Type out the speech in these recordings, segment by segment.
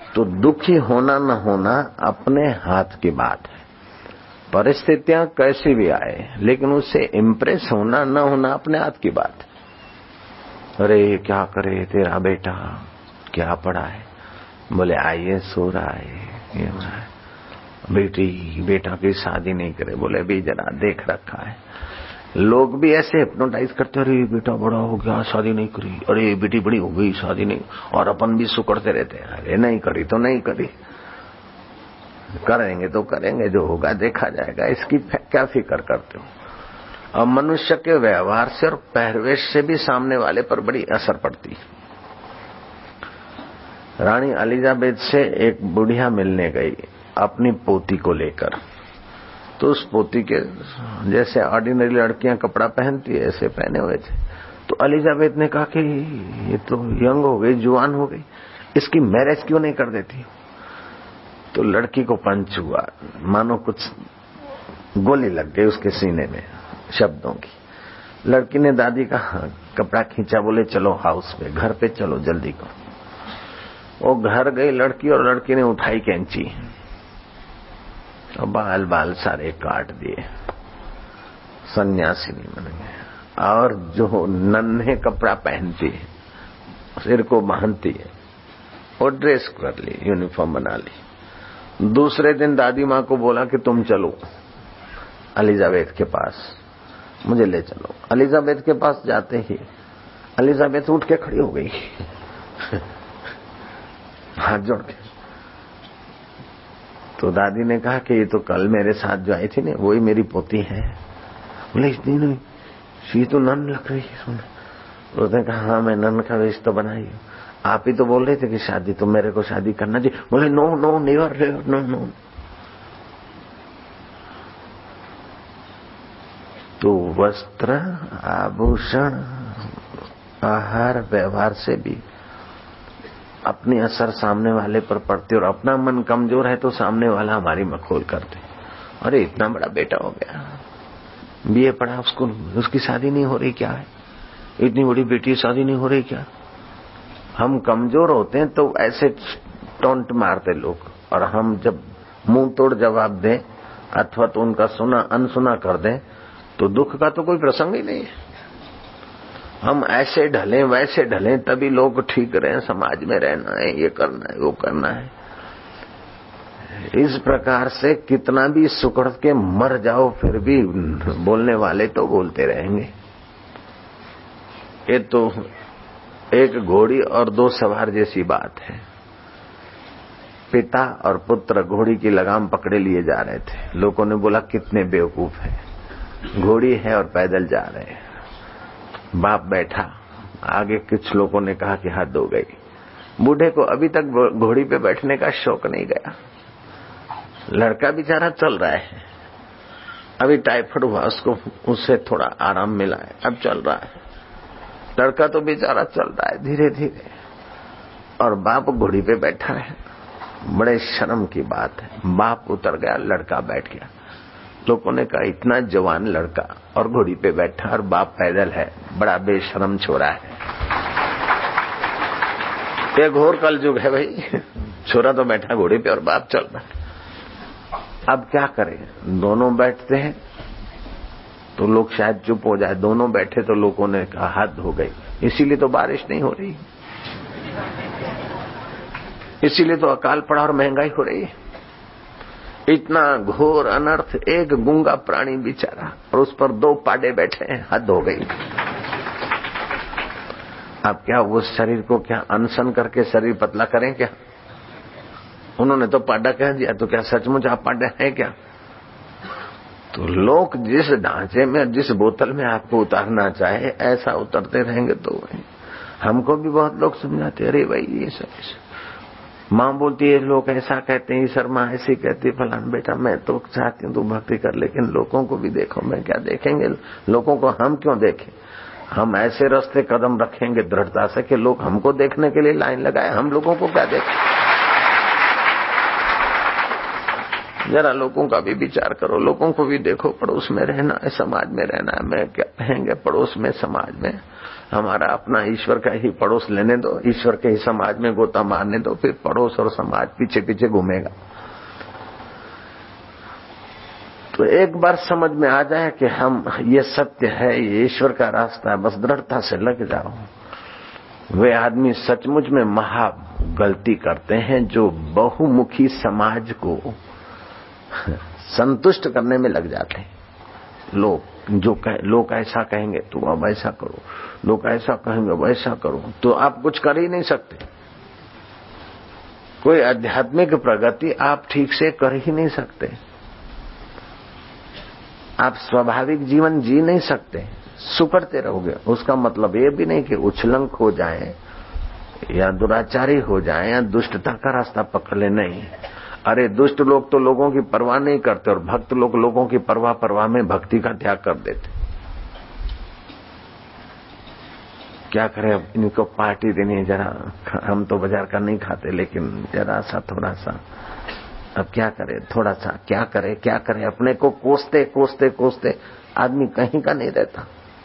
तो दुखी होना न होना अपने हाथ की बात है। परिस्थितियां कैसी भी आए, लेकिन उससे इम्प्रेस होना न होना अपने हाथ की बात है। अरे क्या करे तेरा बेटा, क्या पढ़ा है? बोले IAS हो रहा है, ये हो रहा है। बेटा की शादी नहीं करे, बोले भी जरा देख रखा है। लोग भी ऐसे हिप्नोटाइज करते, अरे बेटा बड़ा हो गया शादी नहीं करी, अरे बेटी बड़ी हो गई शादी नहीं, और अपन भी सुकड़ते रहते हैं, अरे नहीं करी तो नहीं करी, करेंगे तो करेंगे, जो होगा देखा जाएगा, इसकी क्या फिक्र करते हो। अब मनुष्य के व्यवहार से और पहरवेश से भी सामने वाले पर बड़ी असर पड़ती है। रानी एलिजाबेथ से एक बुढ़िया मिलने गई अपनी पोती को लेकर, तो उस पोती के जैसे ऑर्डिनरी लड़कियां कपड़ा पहनती है ऐसे पहने हुए थे। तो एलिजाबेथ ने कहा कि ये तो यंग हो गई, जुआन हो गई, इसकी मैरिज क्यों नहीं कर देती। तो लड़की को पंच हुआ, मानो कुछ गोली लग गई उसके सीने में शब्दों की। लड़की ने दादी का कपड़ा खींचा, बोले चलो हाउस पे, घर पे चलो जल्दी करो। वो घर गई लड़की, और लड़की ने उठाई कैंची और बाल सारे काट दिए, सन्यासिनी बन गए। और जो नन्हे कपड़ा पहनती है, सिर को बांधती है, वो ड्रेस कर ली, यूनिफॉर्म बना ली। दूसरे दिन दादी माँ को बोला कि तुम चलो एलिजाबेथ के पास, मुझे ले चलो। एलिजाबेथ के पास जाते ही एलिजाबेथ उठ के खड़ी हो गई हाथ जोड़ के। तो दादी ने कहा कि ये तो कल मेरे साथ जो आई थी ना, वही मेरी पोती है। बोले इतनी नहीं, शी तो नन लग रही है। उसने कहा हाँ मैं नन का वेश तो बनाई हूँ, आप ही तो बोल रहे थे कि शादी तो मेरे को शादी करना चाहिए। बोले no no never no no. तो वस्त्र, आभूषण, आहार, व्यवहार से भी अपनी असर सामने वाले पर पड़ती, और अपना मन कमजोर है तो सामने वाला हमारी मखौल करते। अरे इतना बड़ा बेटा हो गया, BA पढ़ा, उसको उसकी शादी नहीं हो रही क्या है, इतनी बड़ी बेटी शादी नहीं हो रही क्या। हम कमजोर होते हैं तो ऐसे टोंट मारते लोग, और हम जब मुंह तोड़ जवाब दें अथवा तो उनका सुना अनसुना कर दें तो दुख का तो कोई प्रसंग ही नहीं है। हम ऐसे ढलें वैसे ढलें तभी लोग ठीक रहे, समाज में रहना है, ये करना है, वो करना है। इस प्रकार से कितना भी सुकड़ के मर जाओ फिर भी बोलने वाले तो बोलते रहेंगे। ये तो एक घोड़ी और दो सवार जैसी बात है। पिता और पुत्र घोड़ी की लगाम पकड़े लिए जा रहे थे। लोगों ने बोला कितने बेवकूफ हैं, घोड़ी है और पैदल जा रहे हैं। बाप बैठा, आगे कुछ लोगों ने कहा कि हद हो गई। बूढ़े को अभी तक घोड़ी पे बैठने का शौक नहीं गया। लड़का बेचारा चल रहा है, अभी टाइफाइड हुआ उसको, उससे थोड़ा आराम मिला है, अब चल रहा है। लड़का तो बेचारा चल रहा है धीरे धीरे, और बाप घोड़ी पे बैठा है। बड़े शर्म की बात है, बाप उतर गया, लड़का बैठ गया। लोगों ने कहा इतना जवान लड़का और घोड़ी पे बैठा और बाप पैदल है, बड़ा बेशर्म छोरा है। ये घोर कलयुग है भाई। छोरा तो बैठा घोड़ी पे और बाप चल रहा है। अब क्या करें, दोनों बैठते हैं तो लोग शायद चुप हो जाए, दोनों बैठे तो लोगों ने कहा हद हो गई। इसीलिए तो बारिश नहीं हो रही, इसीलिए तो अकाल पड़ा और महंगाई हो रही है। इतना घोर अनर्थ, एक गूंगा प्राणी बेचारा और उस पर दो पाडे बैठे हैं, हद हो गई। अब क्या वो शरीर को क्या अनशन करके शरीर पतला करें क्या? उन्होंने तो पाडा कह दिया, तो क्या सचमुच आप पाडे हैं क्या? तो लोग जिस ढांचे में जिस बोतल में आपको उतारना चाहे ऐसा उतरते रहेंगे। तो हमको भी बहुत लोग समझाते, अरे भाई ये सब माँ बोलती है लोग ऐसा कहते हैं, सर माँ ऐसी कहती है, फलान बेटा मैं तो चाहती हूँ तू भक्ति कर, लेकिन लोगों को भी देखो। मैं क्या देखेंगे लोगों को, हम क्यों देखें? हम ऐसे रास्ते कदम रखेंगे दृढ़ता से कि लोग हमको देखने के लिए लाइन लगाए, हम लोगों को क्या देखें? जरा लोगों का भी विचार करो, लोगों को भी देखो। पड़ोस में रहना है, समाज में रहना है, मैं क्या कहेंगे पड़ोस में समाज में। हमारा अपना ईश्वर का ही पड़ोस लेने दो, ईश्वर के ही समाज में गोता मारने दो, फिर पड़ोस और समाज पीछे पीछे घूमेगा। तो एक बार समझ में आ जाए कि हम ये सत्य है, ये ईश्वर का रास्ता है, बस दृढ़ता से लग जाओ। वे आदमी सचमुच में महा गलती करते हैं जो बहुमुखी समाज को संतुष्ट करने में लग जाते हैं। लोग ऐसा कहेंगे तो अब ऐसा करो, लोग ऐसा कहेंगे वैसा करो, तो आप कुछ कर ही नहीं सकते। कोई आध्यात्मिक प्रगति आप ठीक से कर ही नहीं सकते। आप स्वाभाविक जीवन जी नहीं सकते, सुकड़ते रहोगे। उसका मतलब ये भी नहीं कि उछलंक हो जाए या दुराचारी हो जाए या दुष्टता का रास्ता पकड़ ले, नहीं। अरे दुष्ट लोग तो लोगों की परवाह नहीं करते और भक्त लोग लोगों की परवाह में भक्ति का त्याग कर देते। क्या करें, अब इनको पार्टी देनी है जरा। हम तो बाजार का नहीं खाते, लेकिन जरा सा थोड़ा सा, अब क्या करे, थोड़ा सा क्या करे। अपने को कोसते कोसते कोसते आदमी कहीं का नहीं रहता।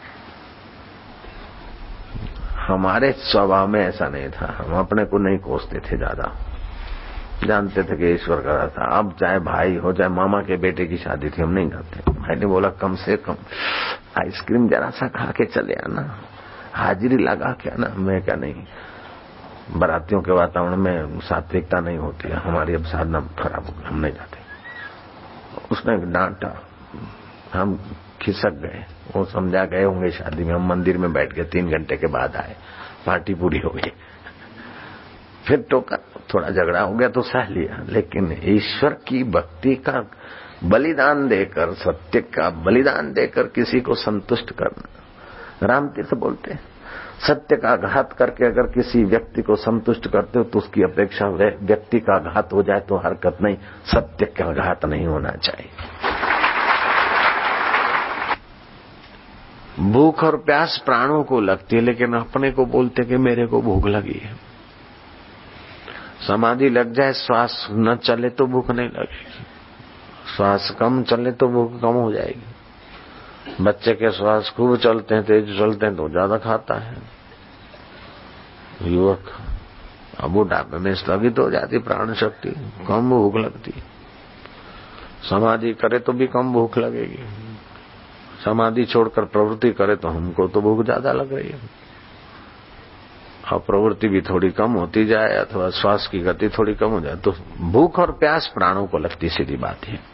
हमारे स्वभाव में ऐसा नहीं था, हम अपने को नहीं कोसते थे ज्यादा, जानते थे कि ईश्वर का रास्ता। अब चाहे भाई हो चाहे मामा के बेटे की शादी थी, हम नहीं जाते। भाई ने बोला कम से कम आइसक्रीम जरा सा खा के चले आना, हाजिरी लगा के आना। मैं क्या नहीं, बारातियों के वातावरण में सात्विकता नहीं होती है, हमारी अब साधना खराब हो गई, हम नहीं जाते। उसने डांटा, हम खिसक गए। वो समझा गए होंगे शादी में, हम मंदिर में बैठ गए। 3 घंटे के बाद आए, पार्टी पूरी हो गई। फिर टोका, थोड़ा झगड़ा हो गया तो सह लिया, लेकिन ईश्वर की भक्ति का बलिदान देकर, सत्य का बलिदान देकर किसी को संतुष्ट करना। रामतीर्थ बोलते हैं, सत्य का घात करके अगर किसी व्यक्ति को संतुष्ट करते हो तो उसकी अपेक्षा व्यक्ति का घात हो जाए तो हरकत नहीं, सत्य का घात नहीं होना चाहिए। भूख और प्यास प्राणों को लगती है, लेकिन अपने को बोलते कि मेरे को भूख लगी है। समाधि लग जाए, श्वास न चले तो भूख नहीं लगेगी, श्वास कम चले तो भूख कम हो जाएगी। बच्चे के श्वास खूब चलते हैं, तेज चलते हैं तो ज्यादा खाता है। युवक अब बुढ़ापे में स्थगित हो जाती प्राण शक्ति, कम भूख लगती। समाधि करे तो भी कम भूख लगेगी, समाधि छोड़कर प्रवृत्ति करे तो हमको तो भूख ज्यादा लग रही है। और प्रवृत्ति भी थोड़ी कम होती जाए अथवा श्वास की गति थोड़ी कम हो जाए तो भूख और प्यास प्राणों को लगती, सीधी बात है।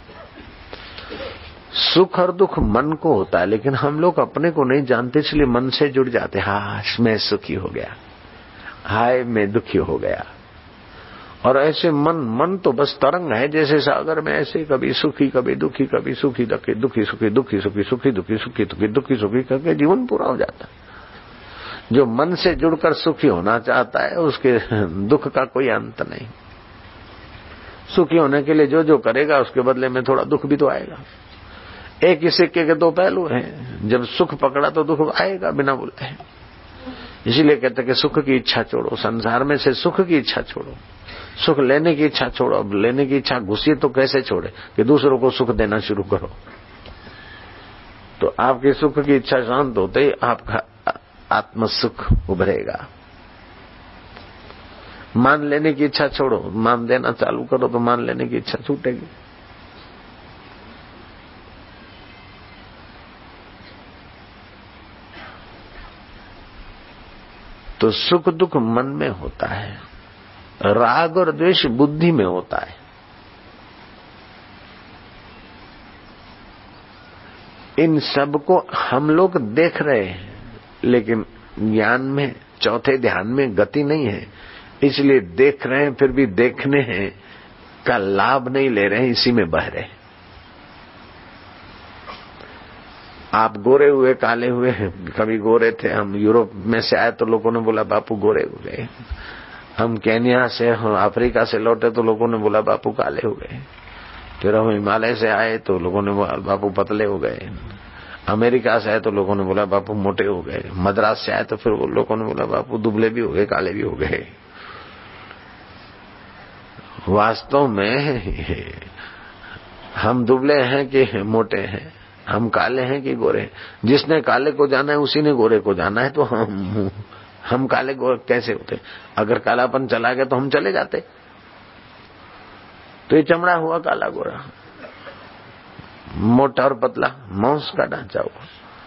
सुख और दुख मन को होता है, लेकिन हम लोग अपने को नहीं जानते, इसलिए मन से जुड़ जाते। हाँ मैं सुखी हो गया, हाय मैं दुखी हो गया। और ऐसे मन तो बस तरंग है जैसे सागर में, ऐसे कभी सुखी कभी दुखी, कभी सुखी दुखी सुखी दुखी सुखी सुखी दुखी सुखी दुखी सुखी करके जीवन पूरा हो जाता है। जो मन से जुड़कर सुखी होना चाहता है उसके दुख का कोई अंत नहीं। सुखी होने के लिए जो जो करेगा उसके बदले में थोड़ा दुख भी तो आएगा। एक ही सिक्के के 2 पहलू हैं, जब सुख पकड़ा तो दुख आएगा बिना बुलाए। इसीलिए कहते कि सुख की इच्छा छोड़ो, संसार में से सुख की इच्छा छोड़ो, सुख लेने की इच्छा छोड़ो। अब लेने की इच्छा घुसी तो कैसे छोड़े, कि दूसरों को सुख देना शुरू करो। तो आपकी सुख की इच्छा शांत होते ही आपका आत्म सुख उभरेगा। मान लेने की इच्छा छोड़ो, मान देना चालू करो तो मान लेने की इच्छा छूटेगी। तो सुख दुख मन में होता है, राग और द्वेष बुद्धि में होता है। इन सब को हम लोग देख रहे हैं, लेकिन ज्ञान में, चौथे ध्यान में गति नहीं है, इसलिए देख रहे हैं फिर भी देखने हैं का लाभ नहीं ले रहे हैं, इसी में बह रहे हैं। आप गोरे हुए काले हुए, कभी गोरे थे, हम यूरोप में से आए तो लोगों ने बोला बापू गोरे हो गए। हम केन्या से, हम अफ्रीका से लौटे तो लोगों ने बोला बापू काले हो गए। फिर हम हिमालय से आए तो लोगों ने बोला बापू पतले हो गए। अमेरिका से आए तो लोगों ने बोला बापू मोटे हो गए। मद्रास से आए तो फिर लोगों ने बोला बापू दुबले भी हो गए, काले भी हो गए। वास्तव में हम दुबले हैं कि मोटे हैं, हम काले हैं कि गोरे? जिसने काले को जाना है उसी ने गोरे को जाना है, तो हम काले गोरे कैसे होते? अगर कालापन चला गया तो हम चले जाते। तो ये चमड़ा हुआ काला गोरा, मोटा और पतला मांस का ढांचा हुआ,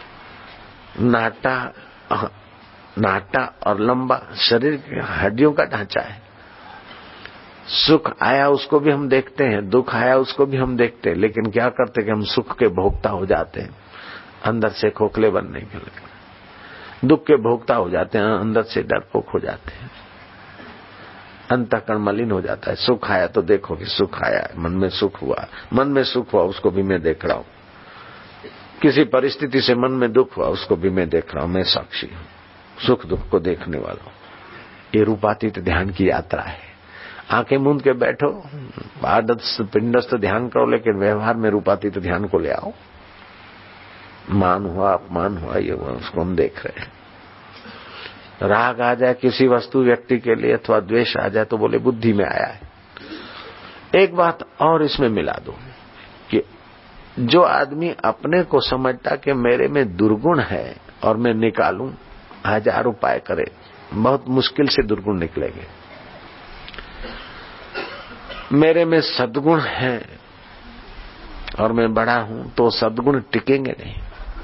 नाटा और लंबा शरीर की हड्डियों का ढांचा है। सुख आया उसको भी हम देखते हैं, दुख आया उसको भी हम देखते हैं, लेकिन क्या करते कि हम सुख के भोक्ता हो जाते हैं, अंदर से खोखले बनने के लिए। दुख के भोक्ता हो जाते हैं, अंदर से डरपोक हो जाते हैं, अंतःकरण मलिन हो जाता है। सुख आया तो देखो कि सुख आया, मन में सुख हुआ, मन में सुख हुआ उसको भी मैं देख रहा हूं। किसी परिस्थिति से मन में दुख हुआ उसको भी मैं देख रहा हूं, मैं साक्षी हूं, सुख दुख को देखने वाला हूं। ये रूपातीत ध्यान की यात्रा है। आंखें मूंद के बैठो, पादस्थ पिंडस्थ ध्यान करो, लेकिन व्यवहार में रूपातीत ध्यान को ले आओ। मान हुआ, अपमान हुआ, ये हुआ, उसको हम देख रहे हैं। राग आ जाए किसी वस्तु व्यक्ति के लिए अथवा द्वेष आ जाए तो बोले बुद्धि में आया है। एक बात और इसमें मिला दो कि जो आदमी अपने को समझता कि मेरे में दुर्गुण है और मैं निकालूं, 1000 उपाय करे, बहुत मुश्किल से दुर्गुण निकलेंगे। मेरे में सद्गुण है और मैं बड़ा हूं तो सद्गुण टिकेंगे नहीं।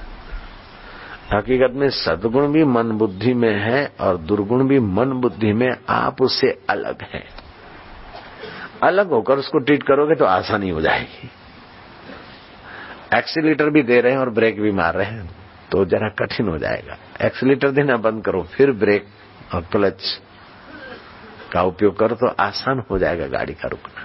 हकीकत में सद्गुण भी मन बुद्धि में है और दुर्गुण भी मन बुद्धि में, आप उससे अलग हैं। अलग होकर उसको ट्रीट करोगे तो आसानी हो जाएगी। एक्सीलेटर भी दे रहे हैं और ब्रेक भी मार रहे हैं तो जरा कठिन हो जाएगा। एक्सीलेटर देना बंद करो, फिर ब्रेक और क्लच का उपयोग करो तो आसान हो जाएगा गाड़ी का रुकना।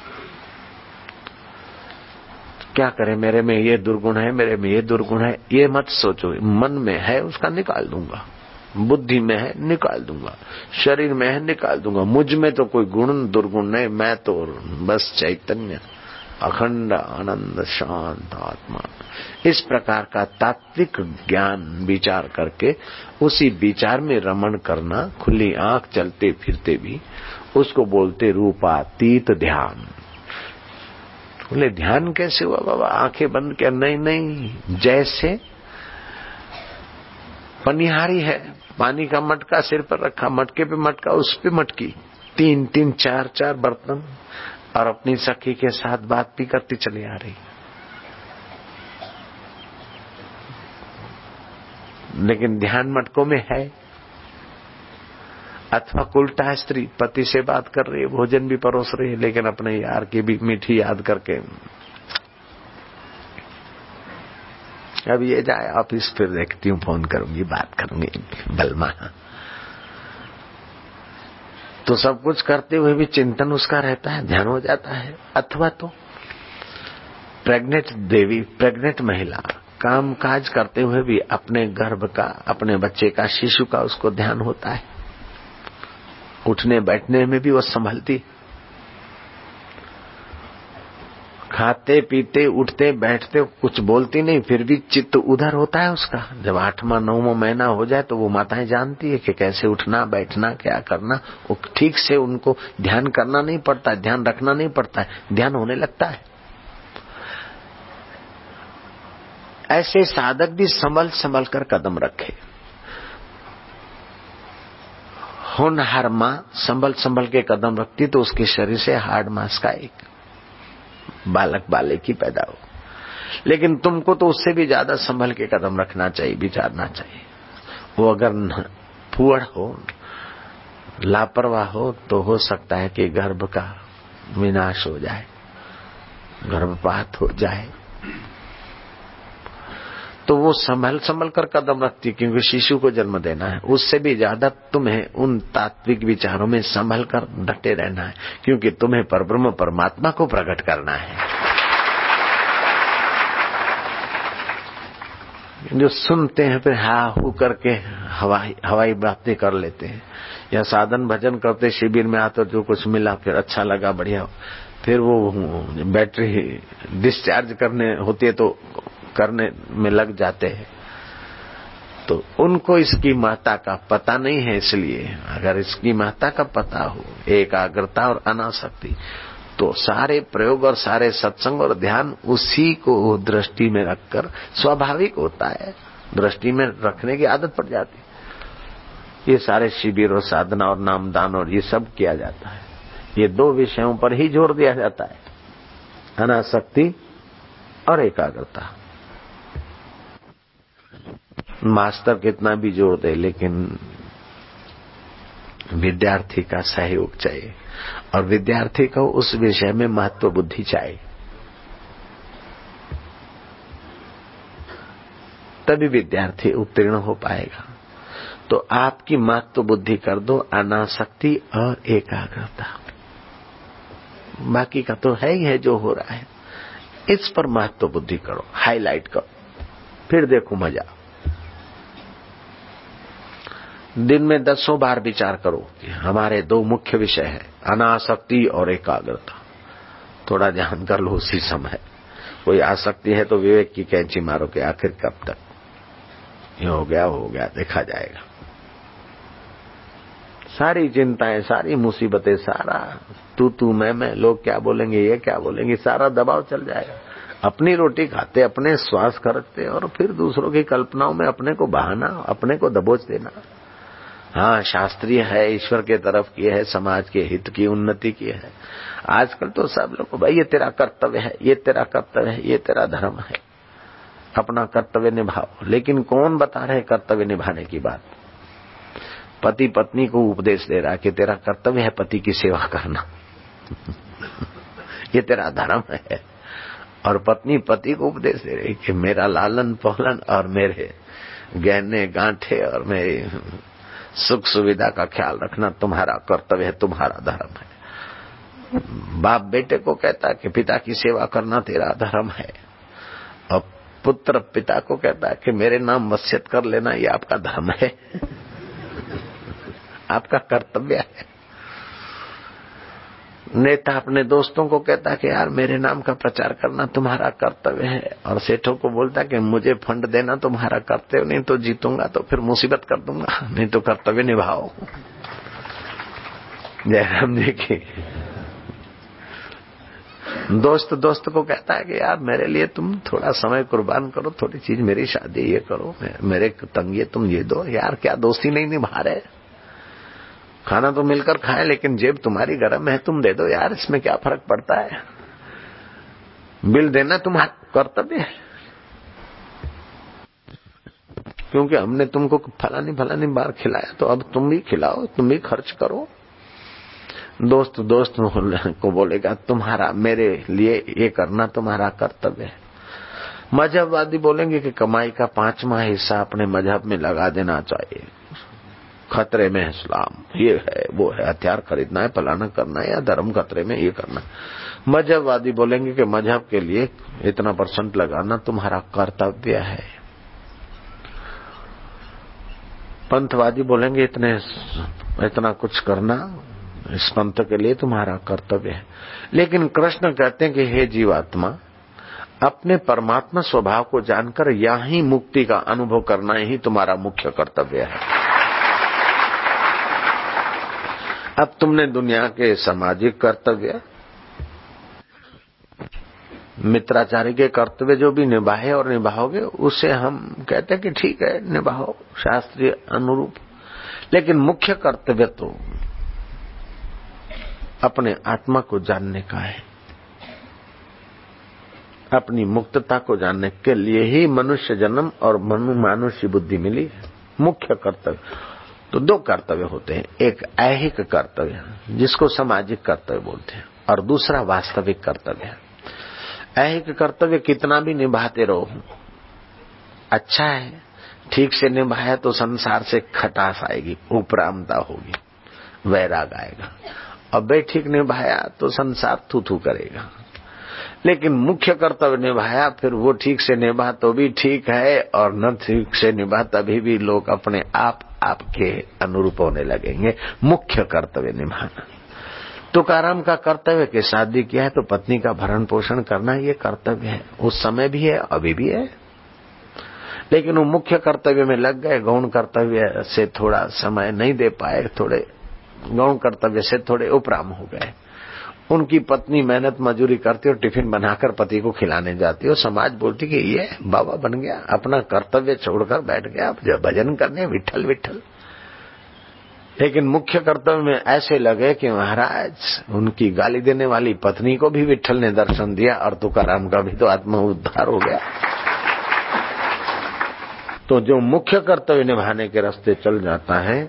क्या करें, मेरे में ये दुर्गुण है, मेरे में ये दुर्गुण है, ये मत सोचो। मन में है उसका निकाल दूंगा, बुद्धि में है निकाल दूंगा, शरीर में है निकाल दूंगा। मुझ में तो कोई गुण दुर्गुण नहीं, मैं तो बस चैतन्य, अखंड आनंद शांत आत्मा। इस प्रकार का तात्विक ज्ञान विचार करके उसी विचार में रमण करना, खुली आंख चलते फिरते भी, उसको बोलते रूपातीत ध्यान। बोले ध्यान कैसे हुआ बाबा? आंखें बंद कर? नहीं, जैसे पनिहारी है, पानी का मटका सिर पर रखा, मटके पे मटका, उस पे मटकी, 3-3 4-4 बर्तन, और अपनी सखी के साथ बात भी करती चली आ रही। लेकिन ध्यान मटकों में है। अथवा उल्टा है, स्त्री पति से बात कर रही है, भोजन भी परोस रही है, लेकिन अपने यार की भी मीठी याद करके। अब ये जाए ऑफिस, फिर देखती हूँ, फोन करूंगी, बात करूंगी, बलमा। तो सब कुछ करते हुए भी चिंतन उसका रहता है, ध्यान हो जाता है। अथवा तो प्रेग्नेंट महिला काम काज करते हुए भी अपने गर्भ का, अपने बच्चे का, शिशु का उसको ध्यान होता है। उठने बैठने में भी वो संभलती, खाते पीते उठते बैठते कुछ बोलती नहीं, फिर भी चित्त उधर होता है उसका। जब 8वां 9वां महीना हो जाए तो वो माताएं जानती है कि कैसे उठना बैठना, क्या करना। वो ठीक से उनको ध्यान करना नहीं पड़ता है, ध्यान रखना नहीं पड़ता है, ध्यान होने लगता है। ऐसे साधक भी संभल संभल कर कदम रखे। होनहार मां संभल संभल के कदम रखती तो उसके शरीर से हाड़ मांस का एक बालक बालिकी पैदा हो। लेकिन तुमको तो उससे भी ज्यादा संभल के कदम रखना चाहिए, विचारना चाहिए। वो अगर फुअड़ हो, लापरवाह हो, तो हो सकता है कि गर्भ का विनाश हो जाए, गर्भपात हो जाए। तो वो संभल संभल कर कदम रखती, क्योंकि शिशु को जन्म देना है। उससे भी ज्यादा तुम्हें उन तात्विक विचारों में संभल कर डटे रहना है, क्योंकि तुम्हें परब्रह्म परमात्मा को प्रकट करना है। जो सुनते हैं फिर हा हू करके हवाई बातें कर लेते हैं, या साधन भजन करते, शिविर में आकर जो कुछ मिला फिर अच्छा लगा, बढ़िया, फिर वो बैटरी डिस्चार्ज करने होती है तो करने में लग जाते हैं। तो उनको इसकी महत्ता का पता नहीं है। इसलिए अगर इसकी महत्ता का पता हो, एकाग्रता और अनासक्ति, तो सारे प्रयोग और सारे सत्संग और ध्यान उसी को दृष्टि में रखकर स्वाभाविक होता है, दृष्टि में रखने की आदत पड़ जाती है। ये सारे शिविर और साधना और नामदान और ये सब किया जाता है, ये दो विषयों पर ही जोर दिया जाता है, अनासक्ति और एकाग्रता। मास्टर कितना भी जोर दे, लेकिन विद्यार्थी का सहयोग चाहिए और विद्यार्थी को उस विषय में महत्व बुद्धि चाहिए, तभी विद्यार्थी उत्तीर्ण हो पाएगा। तो आपकी महत्व बुद्धि कर दो अनासक्ति और एकाग्रता, बाकी का तो है ही है जो हो रहा है, इस पर महत्व बुद्धि करो, हाईलाइट करो, फिर देखो मजा। दिन में 10 बार विचार करो कि हमारे दो मुख्य विषय है, अनासक्ति और एकाग्रता। थोड़ा ध्यान कर लो उसी समय। कोई आसक्ति है तो विवेक की कैंची मारो कि आखिर कब तक, ये हो गया देखा जाएगा। सारी चिंताएं, सारी मुसीबतें, सारा तू मैं, लोग क्या बोलेंगे, ये क्या बोलेंगे, सारा दबाव चल जाएगा। अपनी रोटी खाते, अपने श्वास खर्चते और फिर दूसरों की कल्पनाओं में अपने को बहाना, अपने को दबोच देना। हाँ, शास्त्रीय है, ईश्वर के तरफ की है, समाज के हित की, उन्नति की है। आजकल तो सब लोग भाई ये तेरा कर्तव्य है, ये तेरा कर्तव्य है, ये तेरा धर्म है, अपना कर्तव्य निभाओ। लेकिन कौन बता रहे कर्तव्य निभाने की बात? पति पत्नी को उपदेश दे रहा है कि तेरा कर्तव्य है पति की सेवा करना ये तेरा धर्म है। और पत्नी पति को उपदेश दे रही कि मेरा लालन पालन और मेरे गहने गांठे और मेरी सुख सुविधा का ख्याल रखना तुम्हारा कर्तव्य है, तुम्हारा धर्म है। बाप बेटे को कहता है कि पिता की सेवा करना तेरा धर्म है, और पुत्र पिता को कहता है कि मेरे नाम वसीयत कर लेना ये आपका धर्म है आपका कर्तव्य है। नेता अपने दोस्तों को कहता है कि यार मेरे नाम का प्रचार करना तुम्हारा कर्तव्य है, और सेठों को बोलता है कि मुझे फंड देना तुम्हारा कर्तव्य, नहीं तो जीतूंगा तो फिर मुसीबत कर दूंगा, नहीं तो कर्तव्य निभाओ। जयराम जी की दोस्त को कहता है कि यार मेरे लिए तुम थोड़ा समय कुर्बान करो, थोड़ी चीज, मेरी शादी ये करो, मेरे तंगी तुम ये दो। यार क्या दोस्ती नहीं निभा रहे? खाना तो मिलकर खाए, लेकिन जेब तुम्हारी गर्म है, तुम दे दो यार, इसमें क्या फर्क पड़ता है? बिल देना तुम्हारा कर्तव्य है, क्योंकि हमने तुमको फलानी बार खिलाया, तो अब तुम भी खिलाओ, तुम भी खर्च करो। दोस्त को बोलेगा तुम्हारा मेरे लिए ये करना तुम्हारा कर्तव्य है। मजहबवादी बोलेंगे कि कमाई का 5वां हिस्सा अपने मजहब में लगा देना चाहिए, खतरे में है इस्लाम, ये है वो है, हथियार खरीदना है, फलाना करना है, या धर्म खतरे में, ये करना। मजहबवादी बोलेंगे कि मजहब के लिए इतना % लगाना तुम्हारा कर्तव्य है। पंथवादी बोलेंगे इतना कुछ करना इस पंथ के लिए तुम्हारा कर्तव्य है। लेकिन कृष्ण कहते हैं कि हे जीवात्मा, अपने परमात्मा स्वभाव को जानकर यहीं मुक्ति का अनुभव करना ही तुम्हारा मुख्य कर्तव्य है। अब तुमने दुनिया के सामाजिक कर्तव्य, मित्राचारी के कर्तव्य जो भी निभाए और निभाओगे, उसे हम कहते हैं कि ठीक है निभाओ शास्त्रीय अनुरूप। लेकिन मुख्य कर्तव्य तो अपने आत्मा को जानने का है। अपनी मुक्तता को जानने के लिए ही मनुष्य जन्म और मानुष्य बुद्धि मिली है। मुख्य कर्तव्य तो 2 कर्तव्य होते हैं, एक ऐहिक कर्तव्य जिसको सामाजिक कर्तव्य बोलते हैं, और दूसरा वास्तविक कर्तव्य है। ऐहिक कर्तव्य कितना भी निभाते रहो अच्छा है, ठीक से निभाया तो संसार से खटास आएगी, उपरामता होगी, वैराग आएगा। और बेठीक निभाया तो संसार थू करेगा। लेकिन मुख्य कर्तव्य निभाया, फिर वो ठीक से निभा तो भी ठीक है, और न ठीक से निभा तभी भी लोग अपने आपके अनुरूप होने लगेंगे। मुख्य कर्तव्य निभाना। तुकाराम का कर्तव्य कि शादी किया है तो पत्नी का भरण पोषण करना, ये कर्तव्य है, उस समय भी है, अभी भी है। लेकिन वो मुख्य कर्तव्य में लग गए, गौण कर्तव्य से थोड़ा समय नहीं दे पाए, थोड़े गौण कर्तव्य से थोड़े उपराम हो गए। उनकी पत्नी मेहनत मजूरी करती और टिफिन बनाकर पति को खिलाने जाती और समाज बोलती कि ये बाबा बन गया, अपना कर्तव्य छोड़कर बैठ गया भजन करने विठल विठल। लेकिन मुख्य कर्तव्य में ऐसे लगे कि महाराज उनकी गाली देने वाली पत्नी को भी विठल ने दर्शन दिया और तुकाराम का भी तो आत्मा उद्धार हो गया। तो जो मुख्य कर्तव्य निभाने के रास्ते चल जाता है,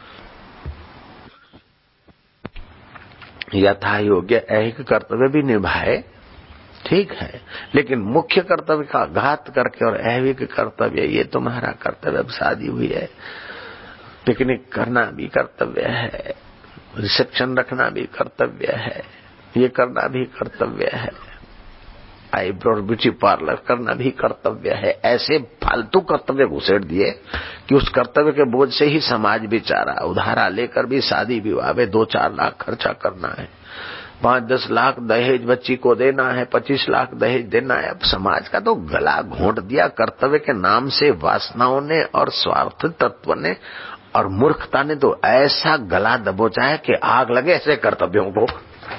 यथा योग्य ऐहिक कर्तव्य भी निभाए, ठीक है, लेकिन मुख्य कर्तव्य का घात करके और ऐहिक कर्तव्य, ये तुम्हारा कर्तव्य, अब शादी हुई है, पिकनिक करना भी कर्तव्य है, रिसेप्शन रखना भी कर्तव्य है, ये करना भी कर्तव्य है, आईब्रो ब्यूटी पार्लर करना भी कर्तव्य है। ऐसे फालतू कर्तव्य घुसेड़ दिए कि उस कर्तव्य के बोझ से ही समाज बेचारा उधारा लेकर भी शादी विवाह में 2-4 लाख खर्चा करना है, 5-10 लाख दहेज बच्ची को देना है, 25 लाख दहेज देना है। अब समाज का तो गला घोंट दिया कर्तव्य के नाम से वासनाओं ने और स्वार्थ तत्व ने और मूर्खता ने तो ऐसा गला दबोचा है कि आग लगे ऐसे कर्तव्यों को।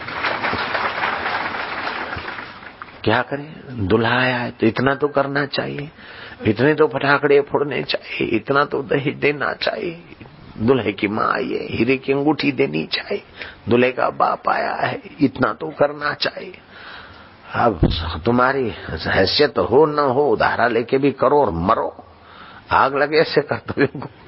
क्या करें, दुल्हा आया है तो इतना तो करना चाहिए, इतने तो फटाकड़े फोड़ने चाहिए, इतना तो दहेज देना चाहिए, दुल्हे की माँ आई है हीरे की अंगूठी देनी चाहिए, दुल्हे का बाप आया है इतना तो करना चाहिए। अब तुम्हारी हैसियत हो न हो उधारा लेके भी करो और मरो, आग लगे ऐसे कर्तव्यों को।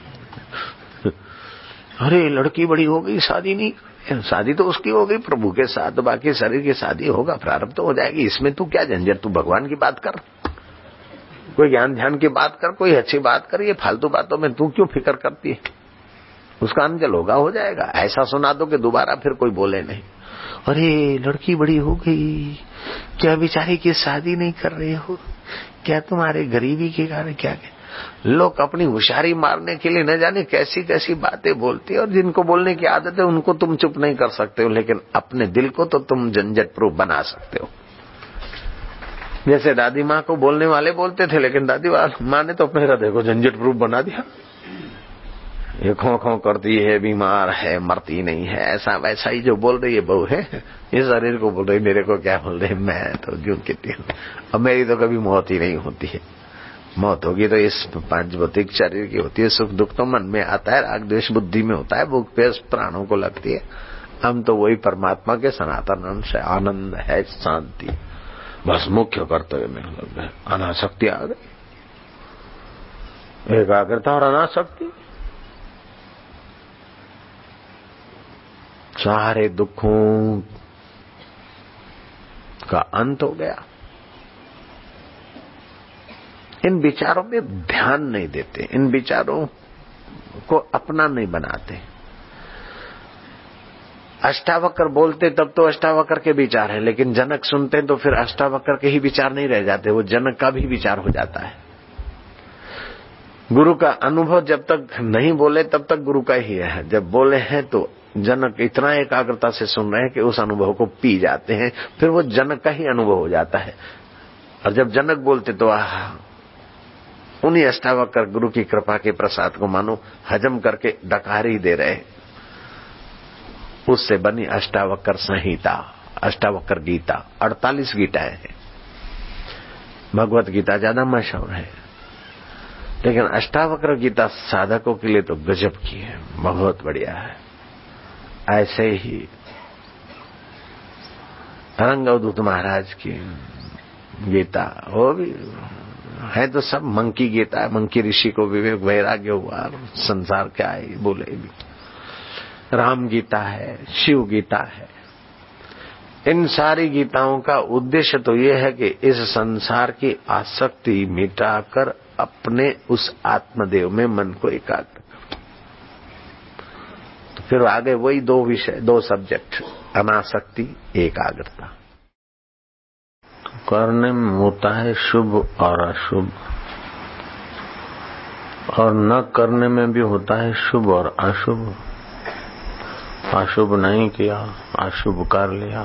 अरे लड़की बड़ी हो गई शादी नहीं, शादी तो उसकी हो गई प्रभु के साथ, बाकी शरीर की शादी होगा, प्रारब्ध तो हो जाएगी, इसमें तू क्या झंझट, तू भगवान की बात कर, कोई ज्ञान ध्यान की बात कर, कोई अच्छी बात कर, ये फालतू बातों में तू क्यों फिक्र करती है, उसका अंजल होगा हो जाएगा। ऐसा सुना दो कि दोबारा फिर कोई बोले नहीं। अरे लड़की बड़ी हो गई, क्या बेचारी की शादी नहीं कर रहे हो, क्या तुम्हारे गरीबी के कारण, क्या लोग अपनी होशियारी मारने के लिए न जाने कैसी कैसी बातें बोलती है, और जिनको बोलने की आदत है उनको तुम चुप नहीं कर सकते हो, लेकिन अपने दिल को तो तुम झंझट प्रूफ बना सकते हो। जैसे दादी माँ को बोलने वाले बोलते थे, लेकिन दादी माँ ने तो अपने हृदय को झंझट प्रूफ बना दिया। ये खो खो करती है, बीमार है, मरती नहीं है, ऐसा वैसा ही जो बोल रही है बहू है, ये शरीर को बोल रही, मेरे को क्या बोल रही, मैं तो जो कहती हूँ, अब मेरी तो कभी मौत ही नहीं होती है। मौत होगी तो इस 5 भौतिक शरीर की होती है, सुख दुख तो मन में आता है, राग द्वेष बुद्धि में होता है, भूख प्यास प्राणों को लगती है। हम तो वही परमात्मा के सनातन अंश है, आनंद है, शांति, बस मुख्य कर्तव्य में लग गए। अनासक्ति आ गई, एकाग्रता और अनासक्ति, सारे दुखों का अंत हो गया। इन विचारों में ध्यान नहीं देते, इन विचारों को अपना नहीं बनाते। अष्टावक्र बोलते तब तो अष्टावक्र के विचार है, लेकिन जनक सुनते तो फिर अष्टावक्र के ही विचार नहीं रह जाते, वो जनक का भी विचार हो जाता है। गुरु का अनुभव जब तक नहीं बोले तब तक गुरु का ही है, जब बोले हैं तो जनक इतना एकाग्रता से सुन रहे हैं कि उस अनुभव को पी जाते हैं, फिर वो जनक का ही अनुभव हो जाता है। और जब जनक बोलते तो उन्हीं अष्टावक्र गुरु की कृपा के प्रसाद को मानो हजम करके डकार ही दे रहे। उससे बनी अष्टावक्र संहिता, अष्टावक्र गीता, 48 गीताएं हैं। भगवत गीता ज्यादा मशहूर है, लेकिन अष्टावक्र गीता साधकों के लिए तो गजब की है, बहुत बढ़िया है। ऐसे ही रंगवदूत महाराज की गीता, वो भी है तो सब मंकी गीता है। मंकी ऋषि को विवेक वैराग्य हुआ, संसार क्या है बोले भी। राम गीता है, शिव गीता है। इन सारी गीताओं का उद्देश्य तो ये है कि इस संसार की आसक्ति मिटाकर अपने उस आत्मदेव में मन को एकाग्र करो। तो फिर आगे वही 2 विषय, 2 सब्जेक्ट, अनासक्ति, एकाग्रता। करने में होता है शुभ और अशुभ, और न करने में भी होता है शुभ और अशुभ। अशुभ नहीं किया, अशुभ कर लिया,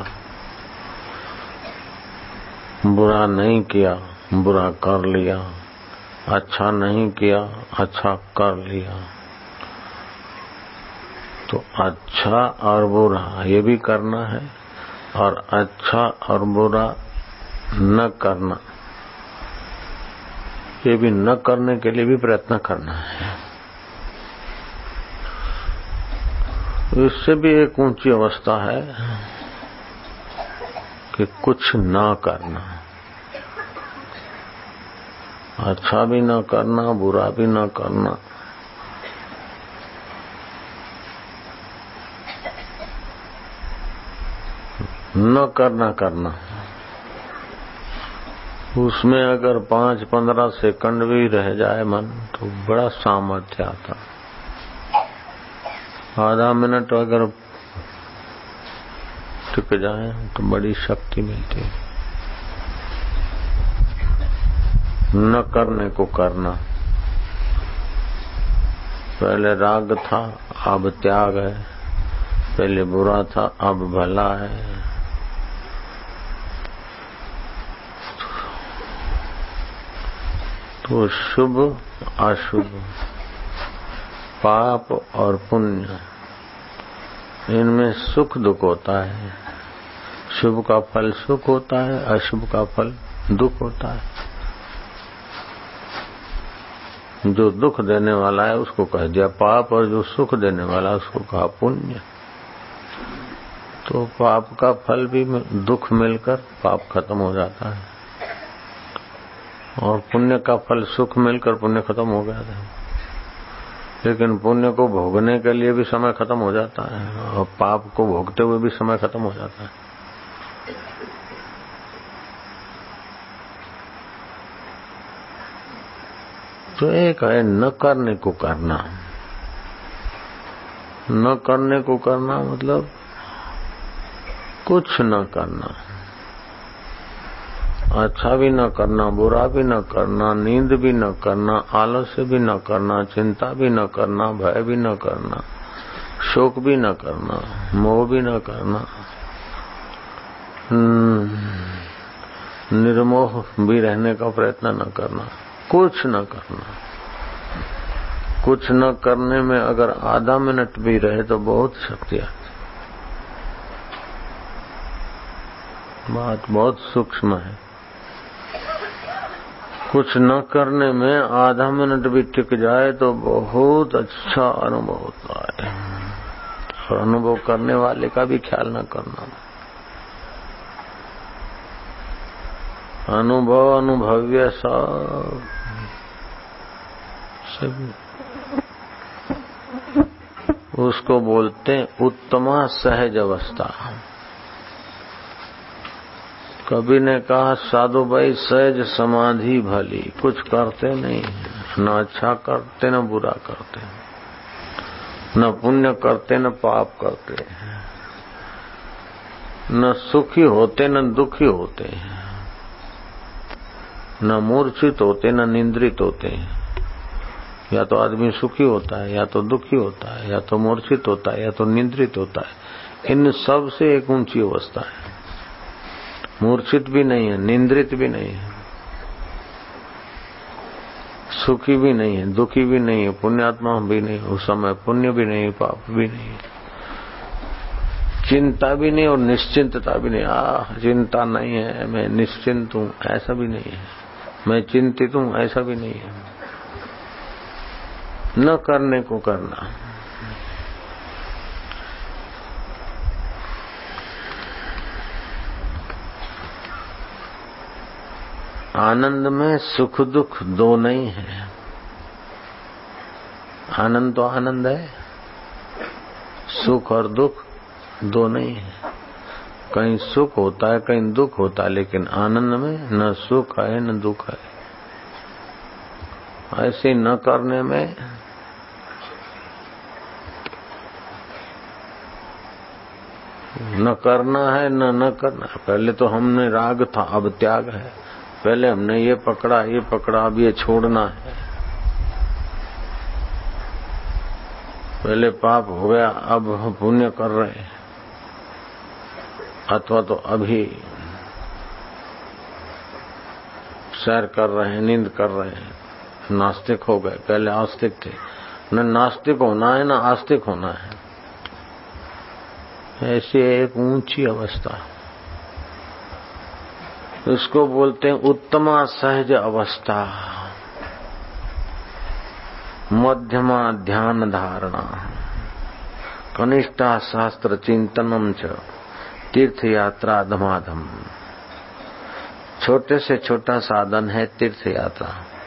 बुरा नहीं किया, बुरा कर लिया, अच्छा नहीं किया, अच्छा कर लिया। तो अच्छा और बुरा ये भी करना है, और अच्छा और बुरा न करना, ये भी न करने के लिए भी प्रयत्न करना है। इससे भी एक ऊंची अवस्था है कि कुछ ना करना, अच्छा भी ना करना, बुरा भी ना करना। न करना उसमें अगर 5-15 सेकंड भी रह जाए मन तो बड़ा सामर्थ्य आता। आधा मिनट अगर टिक जाए तो बड़ी शक्ति मिलती है। न करने को करना, पहले राग था अब त्याग है, पहले बुरा था अब भला है। तो शुभ अशुभ, पाप और पुण्य, इनमें सुख दुख होता है। शुभ का फल सुख होता है, अशुभ का फल दुख होता है। जो दुख देने वाला है उसको कह दिया पाप, और जो सुख देने वाला है उसको कहा पुण्य। तो पाप का फल भी दुख मिलकर पाप खत्म हो जाता है, और पुण्य का फल सुख मिलकर पुण्य खत्म हो गया था। लेकिन पुण्य को भोगने के लिए भी समय खत्म हो जाता है, और पाप को भोगते हुए भी समय खत्म हो जाता है। तो एक है न करने को करना। न करने को करना मतलब कुछ न करना, अच्छा भी न करना, बुरा भी न करना, नींद भी न करना, आलस्य भी न करना, चिंता भी न करना, भय भी न करना, शोक भी न करना, मोह भी न करना, निर्मोह भी रहने का प्रयत्न न करना, कुछ न करना। कुछ न करने में अगर आधा मिनट भी रहे तो बहुत शक्ति आती। बात बहुत सूक्ष्म है। कुछ न करने में आधा मिनट भी टिक जाए तो बहुत अच्छा अनुभव होता है, और अनुभव करने वाले का भी ख्याल न करना। अनुभव अनुभव्य सब उसको बोलते हैं उत्तमा सहज अवस्था। कबीर ने कहा साधु भाई सहज समाधि भली, कुछ करते नहीं, न अच्छा करते न बुरा करते, न पुण्य करते न पाप करते, न सुखी होते न दुखी होते, न मूर्छित होते न निंद्रित होते। या तो आदमी सुखी होता है, या तो दुखी होता है, या तो मूर्छित होता है, या तो निंद्रित होता है। इन सब से एक ऊंची अवस्था है। मूर्छित भी नहीं है, निंद्रित भी नहीं है, सुखी भी नहीं है, दुखी भी नहीं है, पुण्यात्मा भी नहीं, उस समय पुण्य भी नहीं, पाप भी नहीं, चिंता भी नहीं और निश्चिंतता भी नहीं। चिंता नहीं है, मैं निश्चिंत हूँ, ऐसा भी नहीं है। मैं चिंतित हूँ, ऐसा भी नहीं है। न करने को करना। आनंद में सुख दुख दो नहीं है। आनंद तो आनंद है, सुख और दुख दो नहीं है। कहीं सुख होता है, कहीं दुख होता है, लेकिन आनंद में न सुख है न दुख है। ऐसे न करने में न करना है न करना है। पहले तो हमने राग था, अब त्याग है। पहले हमने ये पकड़ा, अब ये छोड़ना है। पहले पाप हो गया, अब हम पुण्य कर रहे हैं, अथवा तो अभी सैर कर रहे हैं, नींद कर रहे हैं, नास्तिक हो गए। पहले आस्तिक थे। न नास्तिक होना है न आस्तिक होना है। ऐसी एक ऊंची अवस्था। उसको बोलते हैं उत्तमा सहज अवस्था, मध्यमा ध्यान धारणा, कनिष्ठा शास्त्र चिंतनम च तीर्थ यात्रा धमाधम। छोटे से छोटा साधन है तीर्थ यात्रा,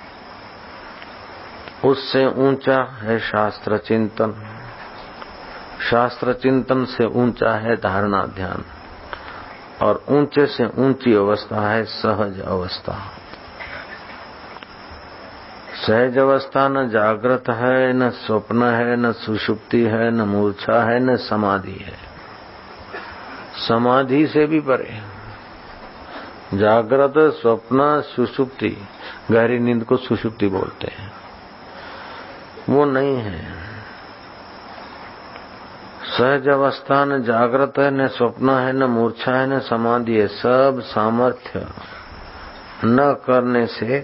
उससे ऊंचा है शास्त्र चिंतन, शास्त्र चिंतन से ऊंचा है धारणा ध्यान, और ऊंचे से ऊंची अवस्था है सहज अवस्था। सहज अवस्था न जागृत है, न स्वप्न है, न सुषुप्ति है, न मूर्छा है, न समाधि है। समाधि से भी परे। जागृत, स्वप्न, सुषुप्ति, गहरी नींद को सुषुप्ति बोलते हैं, वो नहीं है। सहज अवस्था न जागृत है, न स्वप्न है, न मूर्छा है, न समाधि है। सब सामर्थ्य न करने से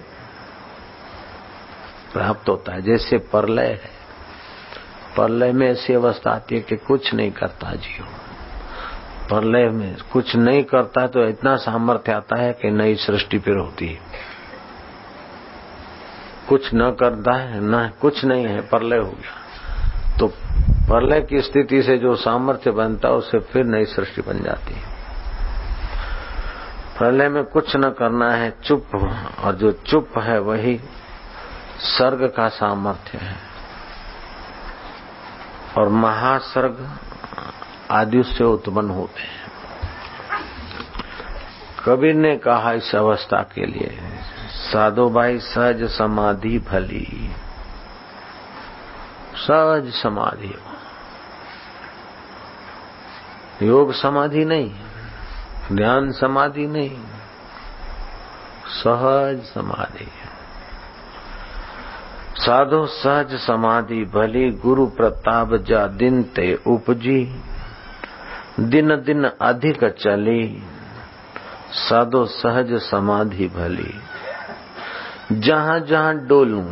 प्राप्त होता है। जैसे प्रलय है, प्रलय में ऐसी अवस्था आती है कि कुछ नहीं करता जीव। प्रलय में कुछ नहीं करता तो इतना सामर्थ्य आता है कि नई सृष्टि फिर होती है। कुछ न करता है, न कुछ नहीं है, प्रलय हो गया, तो प्रलय की स्थिति से जो सामर्थ्य बनता है उससे फिर नई सृष्टि बन जाती है। प्रलय में कुछ न करना है, चुप, और जो चुप है वही सर्ग का सामर्थ्य है। और महासर्ग आदि से उत्पन्न होते हैं। कबीर ने कहा इस अवस्था के लिए, साधो भाई सहज समाधि भली। सहज समाधि, योग समाधि नहीं, ध्यान समाधि नहीं, सहज समाधि। साधो सहज समाधि भली, गुरु प्रताप जा दिन ते उपजी। दिन दिन अधिक चली, साधो सहज समाधि भली। जहाँ जहाँ डोलूं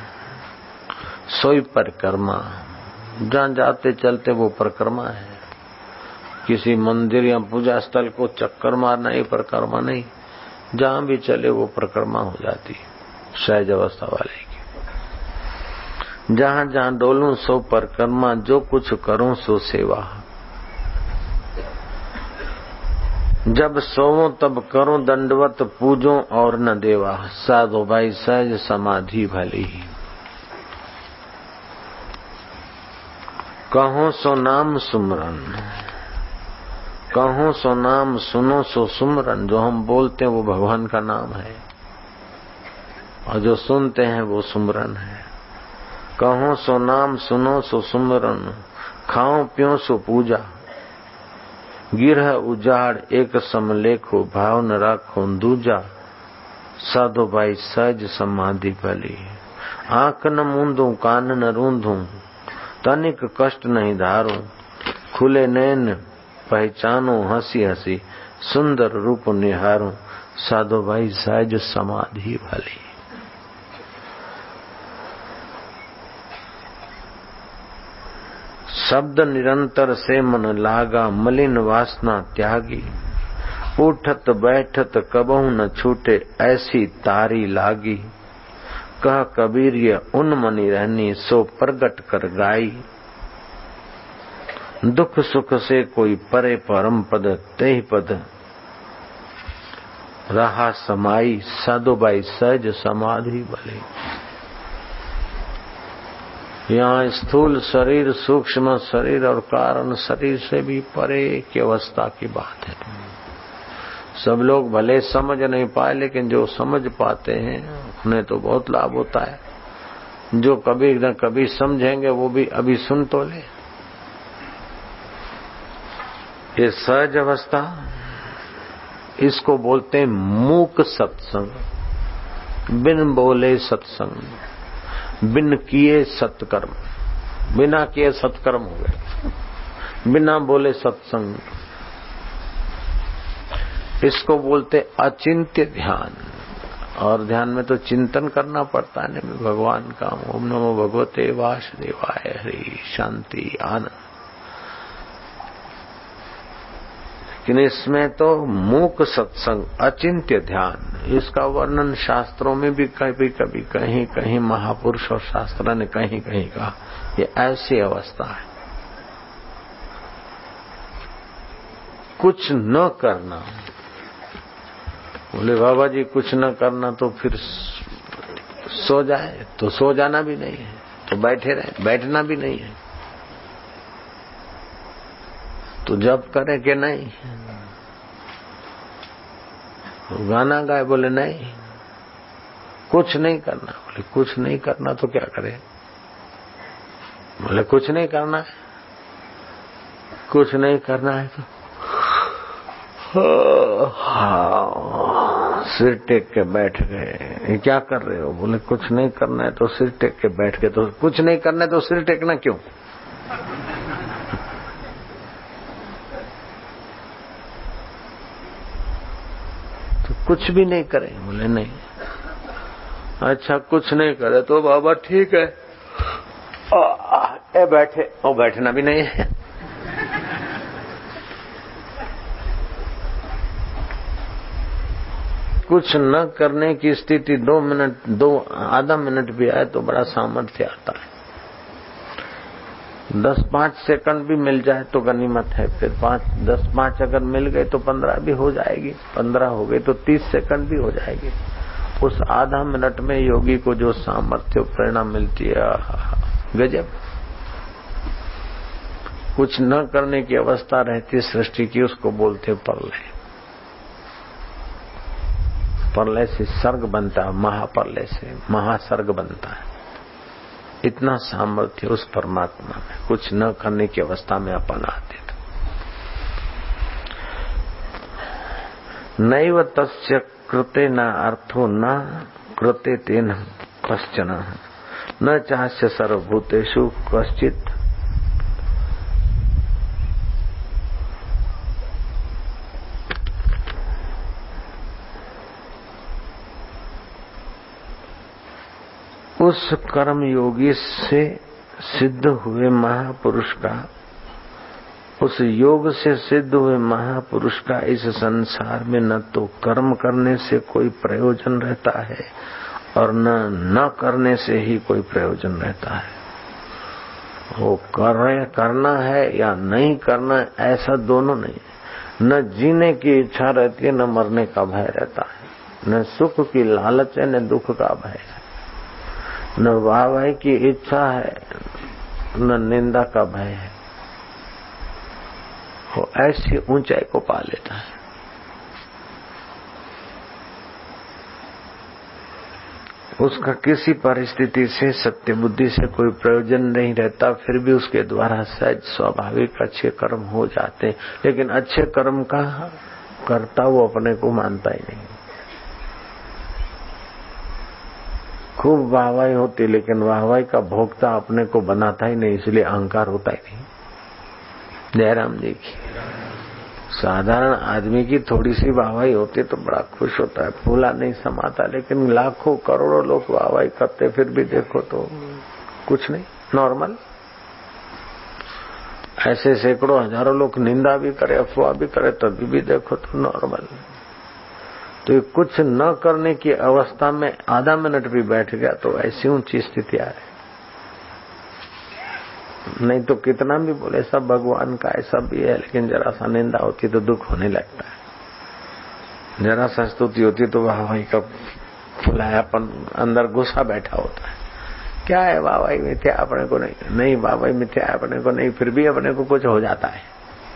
सोई परिक्रमा। जहाँ जाते चलते वो परिक्रमा है। किसी मंदिर या पूजा स्थल को चक्कर मारना ही परिक्रमा नहीं, जहाँ भी चले वो परिक्रमा हो जाती सहज अवस्था वाले की। जहाँ जहाँ डोलूं सो परिक्रमा, जो कुछ करूं सो सेवा। जब सोऊं तब करूं दंडवत पूजो और न देवा। साधो भाई सहज समाधि भली। कहो सो नाम सुमरन, कहो सो नाम, सुनो सो सुमरन। जो हम बोलते हैं वो भगवान का नाम है, और जो सुनते हैं वो सुमरन है। कहो सो नाम, सुनो सो सुमरन, खाओ पियो सो पूजा। गिरह उजाड़ एक समलेखो, भाव न राखो दूजा। साधो भाई सहज समाधि भली। आंख न मूंदू, कान न रूंधू, तनिक कष्ट नहीं धारू। खुले नैन पहचानो, हंसी हंसी सुंदर रूप निहारू। साधो भाई सहज समाधि भली। शब्द निरंतर से मन लागा, मलिन वासना त्यागी। उठत बैठत कबहु न छूटे, ऐसी तारी लागी। कह कबीर ये उन्मनी रहनी, सो प्रगट कर गाई। दुख सुख से कोई परे, परम पद तेहि पद रहा समाई। साधो भाई सहज समाधि भली। यहाँ स्थूल शरीर, सूक्ष्म शरीर और कारण शरीर से भी परे की अवस्था की बात है। सब लोग भले समझ नहीं पाए, लेकिन जो समझ पाते हैं उन्हें तो बहुत लाभ होता है। जो कभी न कभी समझेंगे वो भी अभी सुन तो ले। ये सहज अवस्था, इसको बोलते हैं मूक सत्संग। बिन बोले सत्संग, बिन किए सत्कर्म। बिना किए सत्कर्म हो गए, बिना बोले सत्संग। इसको बोलते अचिंत्य ध्यान। और ध्यान में तो चिंतन करना पड़ता है ना भगवान का। ओम नमो भगवते वासुदेवाय, हरि शांति आनंद। लेकिन इसमें तो मूक सत्संग, अचिंत्य ध्यान, इसका वर्णन शास्त्रों में भी कभी कभी कहीं कहीं महापुरुष और शास्त्र ने कहीं कहीं कहा। ये ऐसी अवस्था है, कुछ न करना। बोले बाबा जी कुछ न करना तो फिर सो जाए, तो सो जाना भी नहीं है, तो बैठे रहे, बैठना भी नहीं है, तो जप करे कि नहीं, गाना गाए, बोले नहीं, कुछ नहीं करना। बोले कुछ नहीं करना तो क्या करे? बोले कुछ नहीं करना है, कुछ नहीं करना है तो सिर टेक के बैठ गए। क्या कर रहे हो? बोले कुछ नहीं करना है तो सिर टेक के बैठ गए। तो कुछ नहीं करना है तो सिर टेकना क्यों? तो कुछ भी नहीं करे। बोले नहीं। अच्छा कुछ नहीं करे तो बाबा ठीक है, बैठे, और बैठना भी नहीं है। कुछ न करने की स्थिति 2 मिनट, आधा मिनट भी आए तो बड़ा सामर्थ्य आता है। 10-5 सेकंड भी मिल जाए तो गनीमत है। फिर 10-5 अगर मिल गए तो 15 भी हो जाएगी, 15 हो गई तो 30 सेकंड भी हो जाएगी। उस आधा मिनट में योगी को जो सामर्थ्य प्रेरणा मिलती है, गजब। कुछ न करने की अवस्था रहती सृष्टि की, उसको बोलते प्रलय। प्रलय से सर्ग बनता है, महाप्रलय से महासर्ग बनता है। इतना सामर्थ्य उस परमात्मा में, कुछ न करने की अवस्था में अपन आते। नैव तस्य कृते न अर्थो न कृते तेन कश्चन न चास्य सर्वभूतेषु कश्चित्। उस कर्म योगी से सिद्ध हुए महापुरुष का, उस योग से सिद्ध हुए महापुरुष का इस संसार में न तो कर्म करने से कोई प्रयोजन रहता है और न करने से ही कोई प्रयोजन रहता है। वो करना है या नहीं करना, ऐसा दोनों नहीं। न जीने की इच्छा रहती है, न मरने का भय रहता है, न सुख की लालच है, न दुख का भय है, न वाहवाही की इच्छा है, न निंदा का भय है। वो ऐसी ऊंचाई को पा लेता है। उसका किसी परिस्थिति से, सत्य बुद्धि से कोई प्रयोजन नहीं रहता, फिर भी उसके द्वारा सहज स्वाभाविक अच्छे कर्म हो जाते। लेकिन अच्छे कर्म का कर्ता वो अपने को मानता ही नहीं। खूब वाहवाही होती, लेकिन वाहवाही का भोक्ता अपने को बनाता ही नहीं, इसलिए अहंकार होता ही नहीं। जयराम जी की। साधारण आदमी की थोड़ी सी वाहवाही होती तो बड़ा खुश होता है, फूला नहीं समाता। लेकिन लाखों करोड़ों लोग वाहवाही करते, फिर भी देखो तो कुछ नहीं, नॉर्मल। ऐसे सैकड़ों हजारों लोग निंदा भी करे, अफवाह भी करे, तभी भी देखो तो नॉर्मल। तो ये कुछ न करने की अवस्था में आधा मिनट भी बैठ गया तो ऐसी ऊंची स्थिति आ रही। नहीं तो कितना भी बोले सब भगवान का है, सब भी है, लेकिन जरा सा निंदा होती तो दुख होने लगता है। जरा सा स्तुति होती तो वाहवाही का फुलायापन अंदर गुस्सा बैठा होता है। क्या है वाहवाही मिथ्या, अपने को नहीं वाहवाही मिथ्या है अपने को नहीं, फिर भी अपने को कुछ हो जाता है।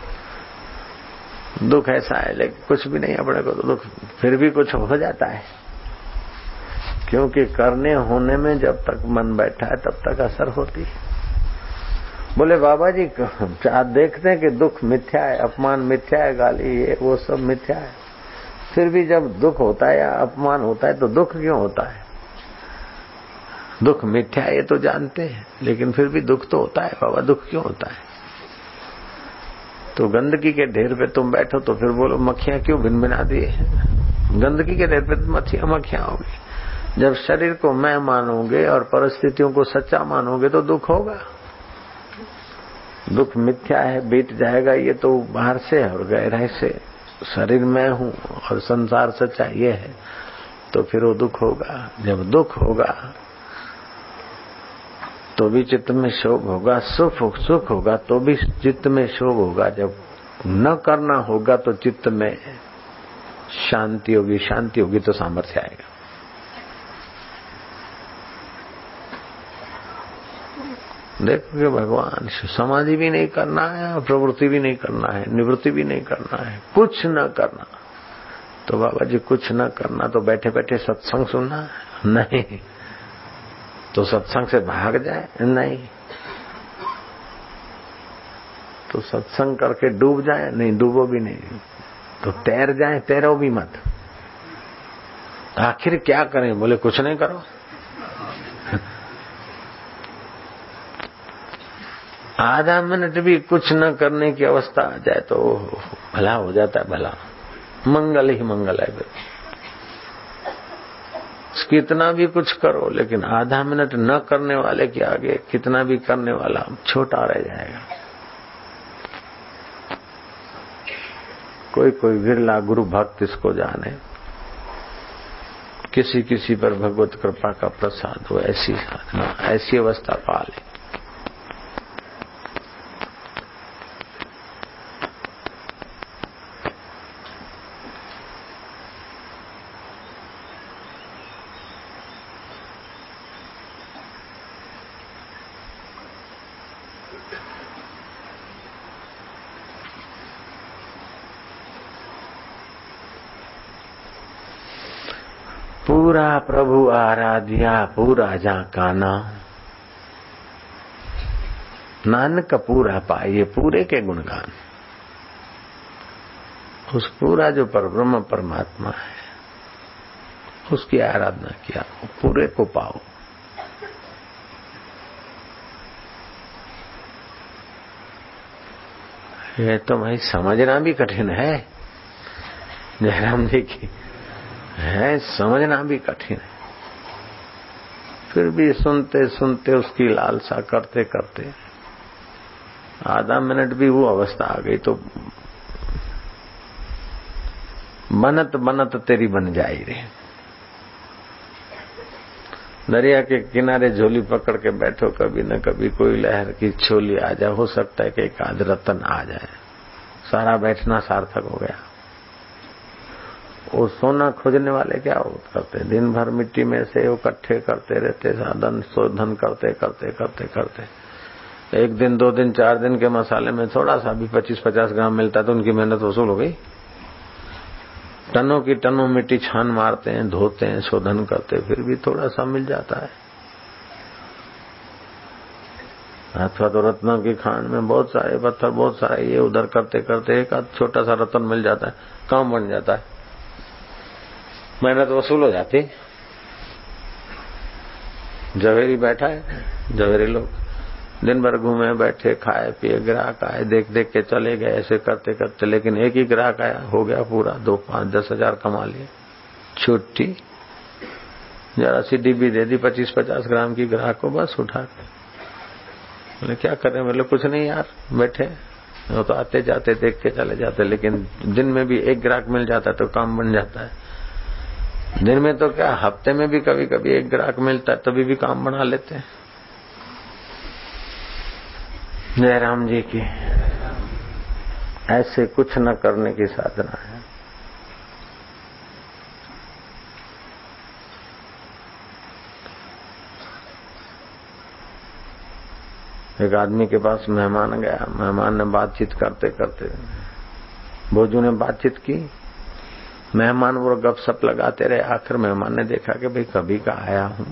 दुख ऐसा है, लेकिन कुछ भी नहीं अपने को तो दुख फिर भी कुछ हो जाता है। क्योंकि करने होने में जब तक मन बैठा है तब तक असर होती है। बोले बाबा जी आप देखते हैं कि दुख मिथ्या है, अपमान मिथ्या है, गाली ये वो सब मिथ्या है, फिर भी जब दुख होता है या अपमान होता है तो दुख क्यों होता है? दुख मिथ्या है ये तो जानते हैं, लेकिन फिर भी दुख तो होता है। बाबा दुख क्यों होता है? तो गंदगी के ढेर पे तुम बैठो तो फिर बोलो मक्खियां क्यों भिनभिना दिए? गंदगी के ढेर पे मक्खियां होगी। जब शरीर को मैं मानोगे और परिस्थितियों को सच्चा मानोगे तो दुख होगा। दुख मिथ्या है, बीत जाएगा, ये तो बाहर से और गहराई से शरीर में हूँ और संसार सच्चा ये है, तो फिर वो दुख होगा। जब दुख होगा तो भी चित्त में शोक होगा, सुख होगा तो भी चित्त में शोक होगा। जब न करना होगा तो चित्त में शांति होगी, शांति होगी तो सामर्थ्य आएगा। देखोगे भगवान समाधि भी नहीं करना है, प्रवृत्ति भी नहीं करना है, निवृत्ति भी नहीं करना है, कुछ न करना। तो बाबा जी कुछ न करना तो बैठे बैठे सत्संग सुनना है? नहीं। तो सत्संग से भाग जाए? नहीं। तो सत्संग करके डूब जाए? नहीं, डूबो भी नहीं। तो तैर जाए? तैरो भी मत। आखिर क्या करें? बोले कुछ नहीं करो। आधा मिनट भी कुछ न करने की अवस्था आ जाए तो भला हो जाता है, भला मंगल ही मंगल है। कितना भी कुछ करो, लेकिन आधा मिनट न करने वाले के आगे कितना भी करने वाला छोटा रह जाएगा। कोई कोई विरला गुरु भक्त इसको जाने, किसी किसी पर भगवत कृपा का प्रसाद हो, ऐसी साधना, ऐसी अवस्था पाले। पूरा प्रभु आराध्या पूरा जा काना, नानक पूरा पाइए पूरे के गुणगान। उस पूरा जो परब्रह्म परमात्मा है उसकी आराधना किया, पूरे को पाओ। ये तो भाई समझना भी कठिन है, जयराम जी की है, समझना भी कठिन है। फिर भी सुनते सुनते उसकी लालसा करते करते आधा मिनट भी वो अवस्था आ गई तो बनत बनत तेरी बन जाई रे। दरिया के किनारे झोली पकड़ के बैठो, कभी न कभी कोई लहर की छोली आ जाए, हो सकता है कि एक आध रतन आ जाए, सारा बैठना सार्थक हो गया। वो सोना खोजने वाले क्या करते, दिन भर मिट्टी में से इकट्ठे करते रहते, साधन शोधन करते करते करते करते, एक दिन 2 दिन 4 दिन के मसाले में थोड़ा सा भी 25-50 ग्राम मिलता तो उनकी मेहनत वसूल हो गई। टनों की टनों मिट्टी छान मारते हैं, धोते हैं, शोधन करते, फिर भी थोड़ा सा मिल जाता है। अथवा तो रत्नों की खान में बहुत सारे पत्थर, बहुत सारा ये उधर करते करते एक आध छोटा सा रत्न मिल जाता है, काम बन जाता है, मेहनत वसूल हो जाती। जवेरी बैठा है, जवेरी लोग दिन भर घूमे बैठे, खाए पिए, ग्राहक आए, देख देख के चले गए, ऐसे करते करते, लेकिन एक ही ग्राहक आया, हो गया पूरा 2, 5, 10 हजार कमा लिए। छुट्टी जरा सी डिब्बी दे दी 25-50 ग्राम की, ग्राहक को बस उठा के। बोले क्या करें? बोले कुछ नहीं यार, बैठे, वो तो आते जाते देख के चले जाते, लेकिन दिन में भी एक ग्राहक मिल जाता है तो काम बन जाता है। दिन में तो क्या, हफ्ते में भी कभी कभी एक ग्राहक मिलता है तभी भी काम बना लेते हैं। जयराम जी की ऐसे कुछ न करने की साधना है। एक आदमी के पास मेहमान गया, मेहमान ने बातचीत करते करते, भोजू ने बातचीत की, मेहमान वो गपशप लगाते रहे। आखिर मेहमान ने देखा कि भाई कभी का आया हूं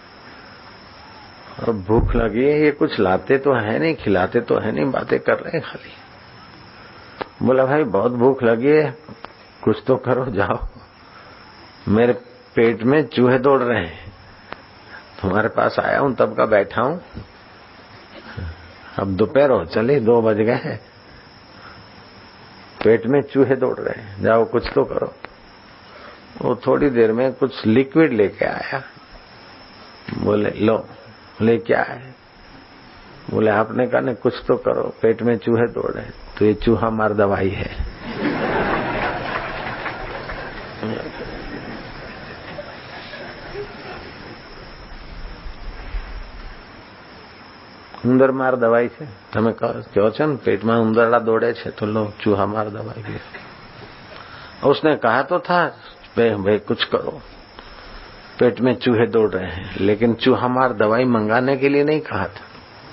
और भूख लगी है, ये कुछ लाते तो है नहीं, खिलाते तो है नहीं, बातें कर रहे हैं खाली। बोला भाई बहुत भूख लगी है, कुछ तो करो, जाओ, मेरे पेट में चूहे दौड़ रहे हैं, तुम्हारे पास आया हूं तब का बैठा हूं, अब दोपहर हो चले, 2 बज गए हैं, पेट में चूहे दौड़ रहे हैं, जाओ कुछ तो करो। वो थोड़ी देर में कुछ लिक्विड लेके आया, बोले लो, ले क्या है? बोले आपने कहा नहीं कुछ तो करो, पेट में चूहे दौड़ रहे, तो ये चूहा मार दवाई है। ઉંદર માર દવાઈ છે, તમે કહો છો ને पेटમાં ઉંદરડા દોડે છે तो लो चूहा मार दवाई भी। उसने कहा तो था भाई कुछ करो, पेट में चूहे दौड़ रहे हैं, लेकिन चूहा मार दवाई मंगाने के लिए नहीं कहा था।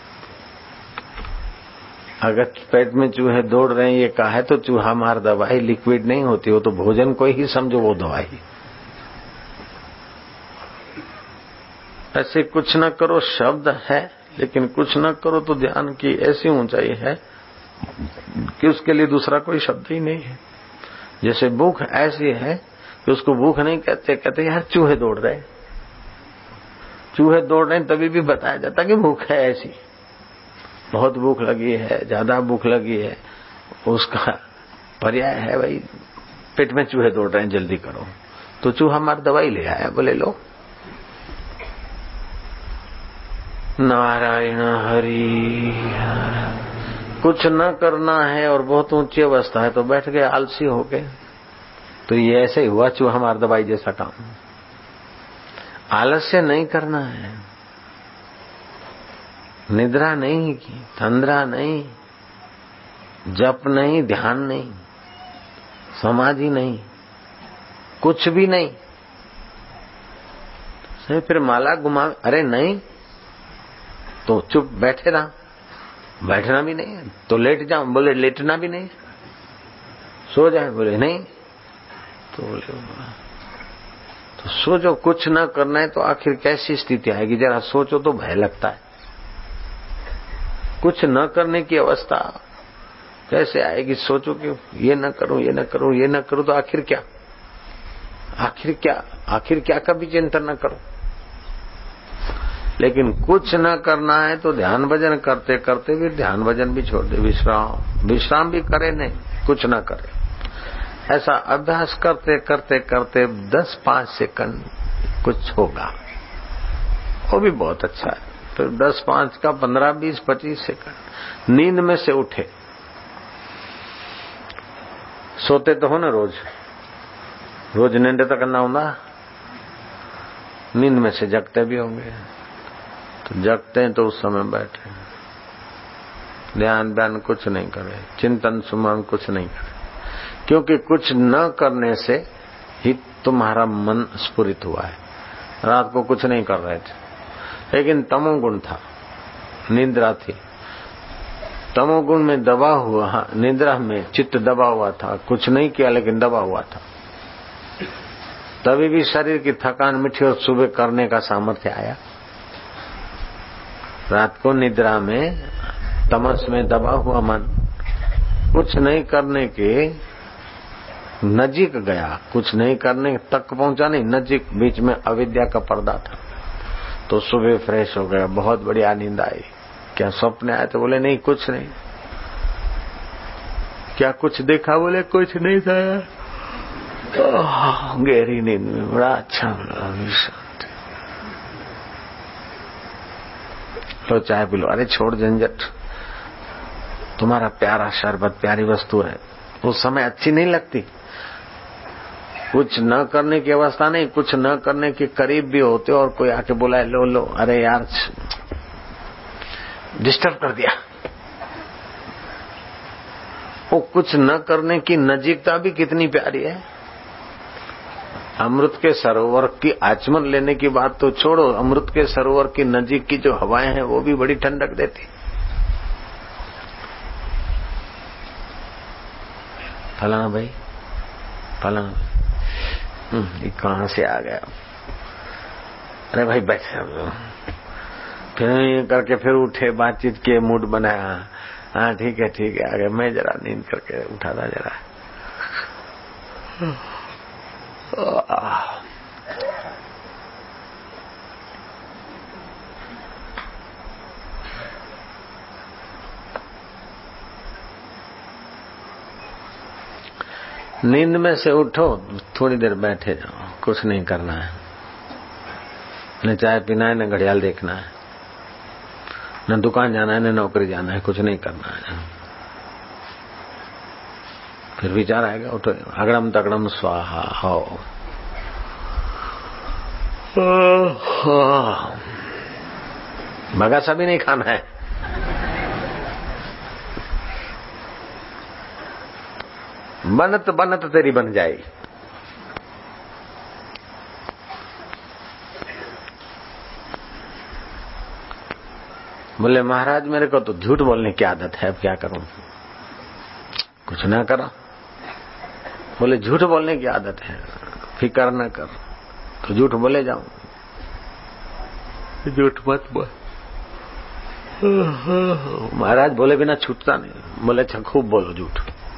अगर पेट में चूहे दौड़ रहे हैं ये कहा है तो चूहा मार दवाई लिक्विड नहीं होती, वो तो भोजन को ही समझो वो दवाई। ऐसे कुछ न करो शब्द है, लेकिन कुछ न करो तो ध्यान की ऐसी ऊंचाई है कि उसके लिए दूसरा कोई शब्द ही नहीं है। जैसे भूख ऐसी है कि उसको भूख नहीं कहते, कहते यार चूहे दौड़ रहे, चूहे दौड़ रहे तभी भी बताया जाता कि भूख है ऐसी, बहुत भूख लगी है, ज्यादा भूख लगी है, उसका पर्याय है भाई पेट में चूहे दौड़ रहे हैं जल्दी करो, तो चूहा मार दवाई ले आया, बोले लो। नारायण हरि। कुछ न करना है और बहुत ऊंची अवस्था है तो बैठ गए आलसी हो गए, तो ये ऐसे ही हुआ चूहा मार दवाई जैसा काम। आलस्य नहीं करना है, निद्रा नहीं, तंद्रा नहीं, जप नहीं, ध्यान नहीं, समाधि नहीं, कुछ भी नहीं। फिर माला घुमा, अरे नहीं तो चुप बैठे रहा, बैठना भी नहीं तो लेट जाओ, बोले लेटना भी नहीं, सो जाए, बोले नहीं तो बोले तो सोचो कुछ ना करना है तो आखिर कैसी स्थिति आएगी, जरा सोचो तो भय लगता है। कुछ न करने की अवस्था कैसे आएगी, सोचो कि ये न करूं, ये न करूं, ये न करूं तो आखिर क्या, आखिर क्या, आखिर क्या का भी चिंतन न करो। लेकिन कुछ न करना है तो ध्यान भजन करते करते भी ध्यान भजन भी छोड़ दे, विश्राम भी करे नहीं, कुछ न करे, ऐसा अभ्यास करते करते करते 10-5 सेकंड कुछ होगा, वो भी बहुत अच्छा है। फिर 10-5 का 15, 20, 25 सेकंड नींद में से उठे। सोते तो हो ना, रोज रोज नींद तक करना होगा, नींद में से जगते भी होंगे, तो जगते हैं तो उस समय बैठे, ध्यान ध्यान कुछ नहीं करे, चिंतन सुमन कुछ नहीं करे, क्योंकि कुछ न करने से ही तुम्हारा मन स्फुरित हुआ है। रात को कुछ नहीं कर रहे थे, लेकिन तमोगुण था, निद्रा थी, तमोगुण में दबा हुआ, निद्रा में चित्त दबा हुआ था, कुछ नहीं किया लेकिन दबा हुआ था, तभी भी शरीर की थकान मिठी और सुबह करने का सामर्थ्य आया। रात को निद्रा में तमस में दबा हुआ मन कुछ नहीं करने के नजीक गया, कुछ नहीं करने तक पहुंचा नहीं, नजीक, बीच में अविद्या का पर्दा था, तो सुबह फ्रेश हो गया, बहुत बढ़िया नींद आई। क्या स्वप्न आया तो बोले नहीं कुछ नहीं। क्या कुछ देखा, बोले कुछ नहीं था, गहरी नींद में बड़ा अच्छा लगा। तो चाय पी लो, अरे छोड़ झंझट, तुम्हारा प्यारा शरबत प्यारी वस्तु है, उस समय अच्छी नहीं लगती। कुछ न करने की अवस्था नहीं, कुछ न करने के करीब भी होते और कोई आके बोला लो लो, अरे यार डिस्टर्ब कर दिया। वो कुछ न करने की नजीकता भी कितनी प्यारी है। अमृत के सरोवर की आचमन लेने की बात तो छोड़ो, अमृत के सरोवर की नजीक की जो हवाएं हैं वो भी बड़ी ठंडक देती। फलाना भाई, फलाना ये कहां से आ गया, अरे भाई बैठे, फिर ये करके फिर उठे, बातचीत के मूड बनाया, हाँ ठीक है आ गया, मैं जरा नींद करके उठा था जरा। नींद में से उठो, थोड़ी देर बैठे जाओ, कुछ नहीं करना है, न चाय पीना है न घड़ियाल देखना है, न दुकान जाना है न नौकरी जाना है, कुछ नहीं करना है। फिर विचार आएगा उठो, अगड़म तगड़म स्वाहा हो। बगासा भी नहीं खाना है। बनत बनत तेरी बन जाएगी। बोले महाराज मेरे को तो झूठ बोलने की आदत है, अब क्या करूं? कुछ ना करो। बोले झूठ बोलने की आदत है, फिक्र न कर, तो झूठ बोले जाऊं। झूठ मत बोल। महाराज बोले बिना छूटता नहीं। बोले अच्छा खूब बोलो झूठ,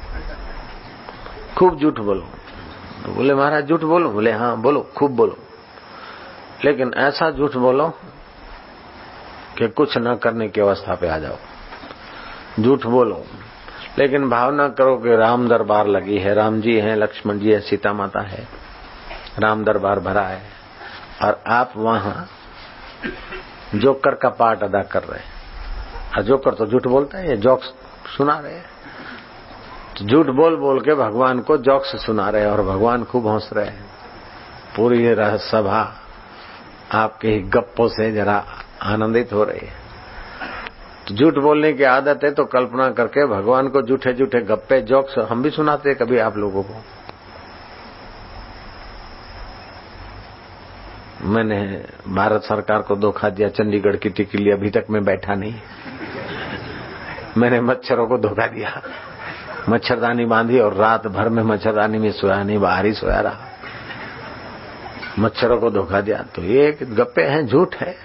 खूब झूठ बोलो। तो बोले महाराज झूठ बोलो? बोले हाँ बोलो, खूब बोलो, लेकिन ऐसा झूठ बोलो कि कुछ न करने की अवस्था पे आ जाओ। झूठ बोलो लेकिन भावना करो कि राम दरबार लगी है, राम जी हैं, लक्ष्मण जी है, सीता माता है, राम दरबार भरा है, और आप वहां जोकर का पार्ट अदा कर रहे हैं। और जोकर तो झूठ बोलता है, ये जोक्स सुना रहे हैं। तो झूठ बोल बोल के भगवान को जोक्स सुना रहे हैं और भगवान खूब हंस रहे हैं। पूरी सभा आपके गप्पों से जरा आनंदित हो रही है। तो झूठ बोलने की आदत है तो कल्पना करके भगवान को झूठे झूठे गप्पे जोक्स हम भी सुनाते हैं कभी आप लोगों को। मैंने भारत सरकार को धोखा दिया, चंडीगढ़ की टिकट ली, अभी तक मैं बैठा नहीं। मैंने मच्छरों को धोखा दिया, मच्छरदानी बांधी और रात भर में मच्छरदानी में सोया नहीं, बाहर ही सोया रहा। मच्छरों को धोखा दिया। तो ये गप्पे हैं, झूठ है।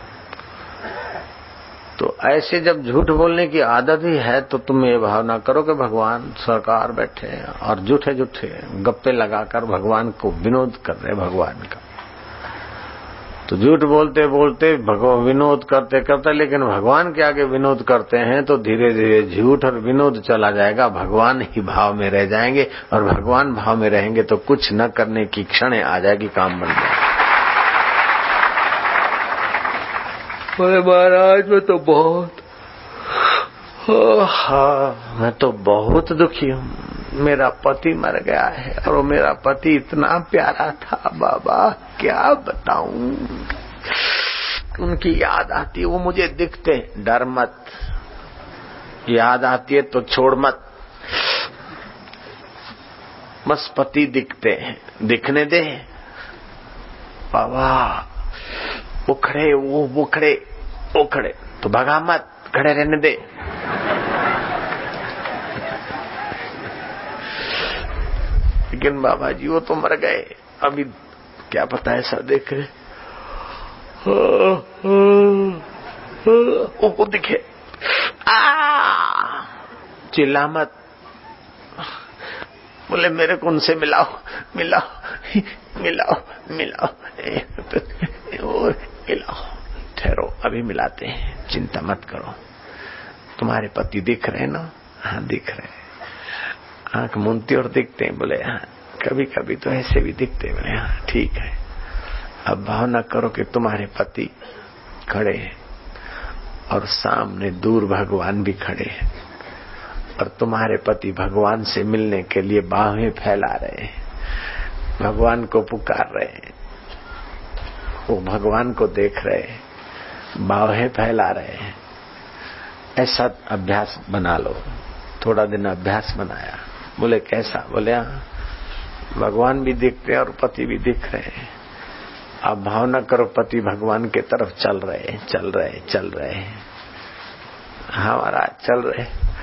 तो ऐसे जब झूठ बोलने की आदत ही है तो तुम ये भावना करो कि भगवान सरकार बैठे और झूठे झूठे गप्पे लगाकर भगवान को विनोद कर रहे भगवान का। तो झूठ बोलते बोलते भगवान विनोद करते करते, लेकिन भगवान के आगे विनोद करते हैं तो धीरे धीरे झूठ और विनोद चला जाएगा, भगवान ही भाव में रह जाएंगे। और भगवान भाव में रहेंगे तो कुछ न करने की क्षण आ जाएगी, काम बन जाएगा। बोले महाराज मैं तो बहुत दुखी हूँ, मेरा पति मर गया है और वो मेरा पति इतना प्यारा था बाबा, क्या बताऊं। उनकी याद आती है, वो मुझे दिखते। डर मत, याद आती है तो छोड़ मत, बस पति दिखते हैं, दिखने दे बाबा। उखड़े वो उखड़े उखड़े तो भगा मत, खड़े रहने दे। लेकिन बाबा जी वो तो मर गए, अभी क्या पता ऐसा देख रहे। वो दिखे, चिल्ला मत। बोले मेरे को उनसे मिलाओ मिलाओ मिलाओ मिलाओ और मिलाओ। ठहरो अभी मिलाते हैं, चिंता मत करो। तुम्हारे पति दिख रहे ना? हाँ दिख रहे, आंख मूंदती और दिखते हैं। बोले हाँ, कभी कभी तो ऐसे भी दिखते। बोले हाँ ठीक है। अब भावना करो कि तुम्हारे पति खड़े हैं और सामने दूर भगवान भी खड़े हैं और तुम्हारे पति भगवान से मिलने के लिए बाहें फैला रहे हैं, भगवान को पुकार रहे हैं। वो भगवान को देख रहे हैं, बाहें फैला रहे हैं। ऐसा अभ्यास बना लो। थोड़ा दिन अभ्यास बनाया। बोले कैसा? बोले हाँ, भगवान भी दिखते हैं और पति भी दिख रहे हैं। अब भावना करो पति भगवान के तरफ चल रहे चल रहे चल रहे। हाँ महाराज चल रहे।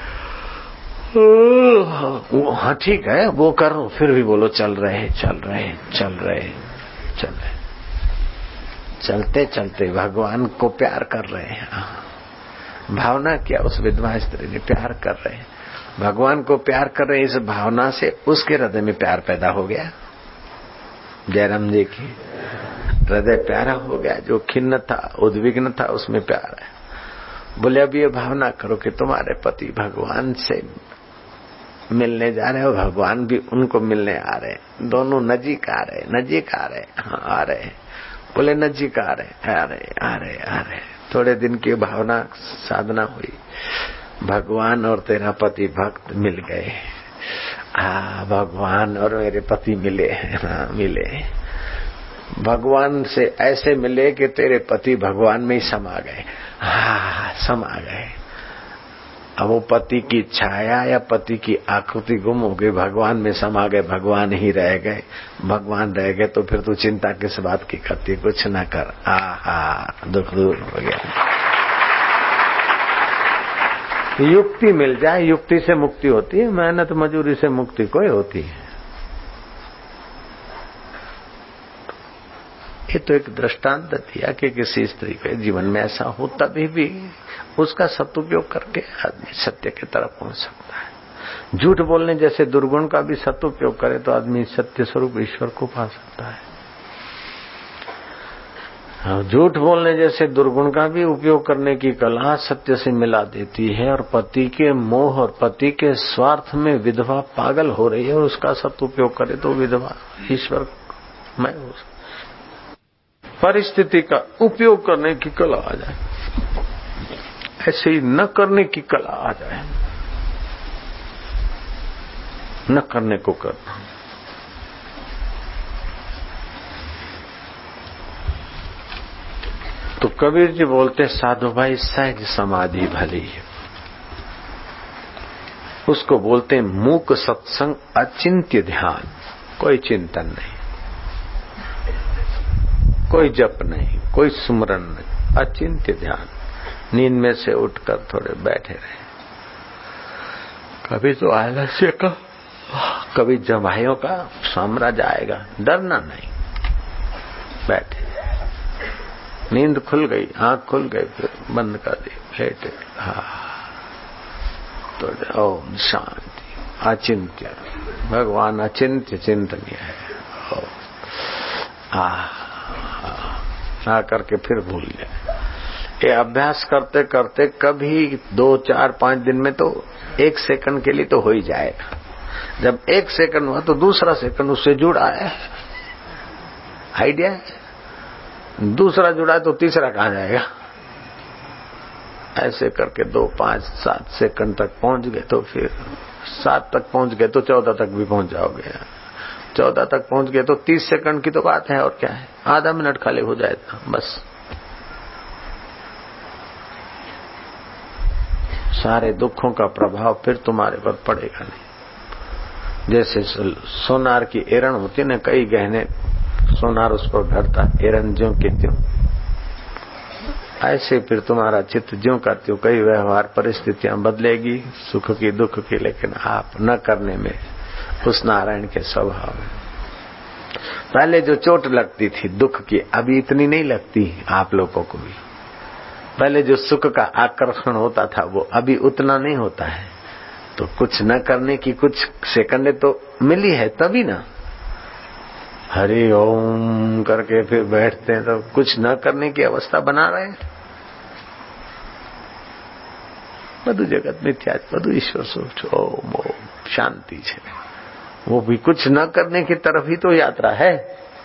हाँ ठीक है, वो करो, फिर भी बोलो चल रहे चल रहे चल रहे चल रहे। चलते चलते भगवान को प्यार कर रहे हैं। भावना किया उस विधवा स्त्री ने, प्यार कर रहे हैं भगवान को, प्यार कर रहे। इस भावना से उसके हृदय में प्यार पैदा हो गया। जयराम जी की हृदय प्यारा हो गया, जो खिन्न था, उद्विग्न था, उसमें प्यार है। बोले अब ये भावना करो कि तुम्हारे पति भगवान से मिलने जा रहे हो, भगवान भी उनको मिलने आ रहे, दोनों नजीक आ रहे हाँ आ रहे। बोले नजीक आ रहे आ रहे आ रहे आ रहे। थोड़े दिन की भावना साधना हुई, भगवान और तेरा पति भक्त मिल गए। भगवान और मेरे पति मिले। मिले, भगवान से ऐसे मिले कि तेरे पति भगवान में ही समा गए। समा गए। अब वो पति की छाया या पति की आकृति गुम हो गई, भगवान में समा गए, भगवान ही रह गए। भगवान रह गए तो फिर तू चिंता किस बात की करती, कुछ न कर। दुख दूर हो गया। युक्ति मिल जाए, युक्ति से मुक्ति होती है, मेहनत मजूरी से मुक्ति कोई होती है। ये तो एक दृष्टांत दिया कि किसी स्त्री के जीवन में ऐसा हो, तभी भी उसका सदुपयोग करके आदमी सत्य की तरफ पहुंच सकता है। झूठ बोलने जैसे दुर्गुण का भी सदुपयोग करे तो आदमी सत्य स्वरूप ईश्वर को पा सकता है। झूठ बोलने जैसे दुर्गुण का भी उपयोग करने की कला सत्य से मिला देती है, और पति के मोह और पति के स्वार्थ में विधवा पागल हो रही है और उसका सदुपयोग करे तो विधवा ईश्वर में परिस्थिति का उपयोग करने की कला आ जाए, ऐसे ही न करने की कला आ जाए, न करने को करना। तो कबीर जी बोलते साधु भाई सहज समाधि भली है, उसको बोलते मूक सत्संग अचिंत्य ध्यान। कोई चिंतन नहीं, कोई जप नहीं, कोई सुमरन नहीं, अचिंत्य ध्यान। नींद में से उठकर थोड़े बैठे रहे, कभी तो आलस्य का, कभी जमाइयों का साम्राज्य आएगा, डरना नहीं। बैठे, नींद खुल गई, आंख खुल गई, फिर बंद कर दी, लेटे। तो ओम शांति। अचिंत्य, भगवान अचिंत्य चिंतनीय है। करके फिर भूल जाए। ये अभ्यास करते करते कभी 2, 4, 5 दिन में तो 1 सेकंड के लिए तो हो ही जाएगा। जब 1 सेकंड हुआ तो दूसरा सेकंड उससे जुड़ा है, आइडिया है। दूसरा जुड़ा है तो तीसरा कहाँ जाएगा। ऐसे करके 2, 5, 7 सेकंड तक पहुंच गए तो फिर 7 तक पहुंच गए तो 14 तक भी पहुंच जाओगे। 14 तक पहुंच गए तो 30 सेकंड की तो बात है, और क्या है, आधा मिनट खाली हो जाएगा बस। सारे दुखों का प्रभाव फिर तुम्हारे पर पड़ेगा नहीं। जैसे सोनार की एरण होती है ना, कई गहने सोनार उस पर घड़ता, एरण ज्यों के त्यों, ऐसे फिर तुम्हारा चित्त ज्यों का त्यों। कई व्यवहार परिस्थितियां बदलेगी, सुख की दुख की, लेकिन आप न करने में उस नारायण के स्वभाव में। पहले जो चोट लगती थी दुख की, अभी इतनी नहीं लगती आप लोगों को भी। पहले जो सुख का आकर्षण होता था वो अभी उतना नहीं होता है। तो कुछ न करने की कुछ सेकंड तो मिली है तभी ना, हरि ओम करके फिर बैठते हैं तो कुछ न करने की अवस्था बना रहे हैं। બધું જગત મિથ્યા, બધું ईश्वर स्वरूप ओम ओम शांति है। वो भी कुछ न करने की तरफ ही तो यात्रा है।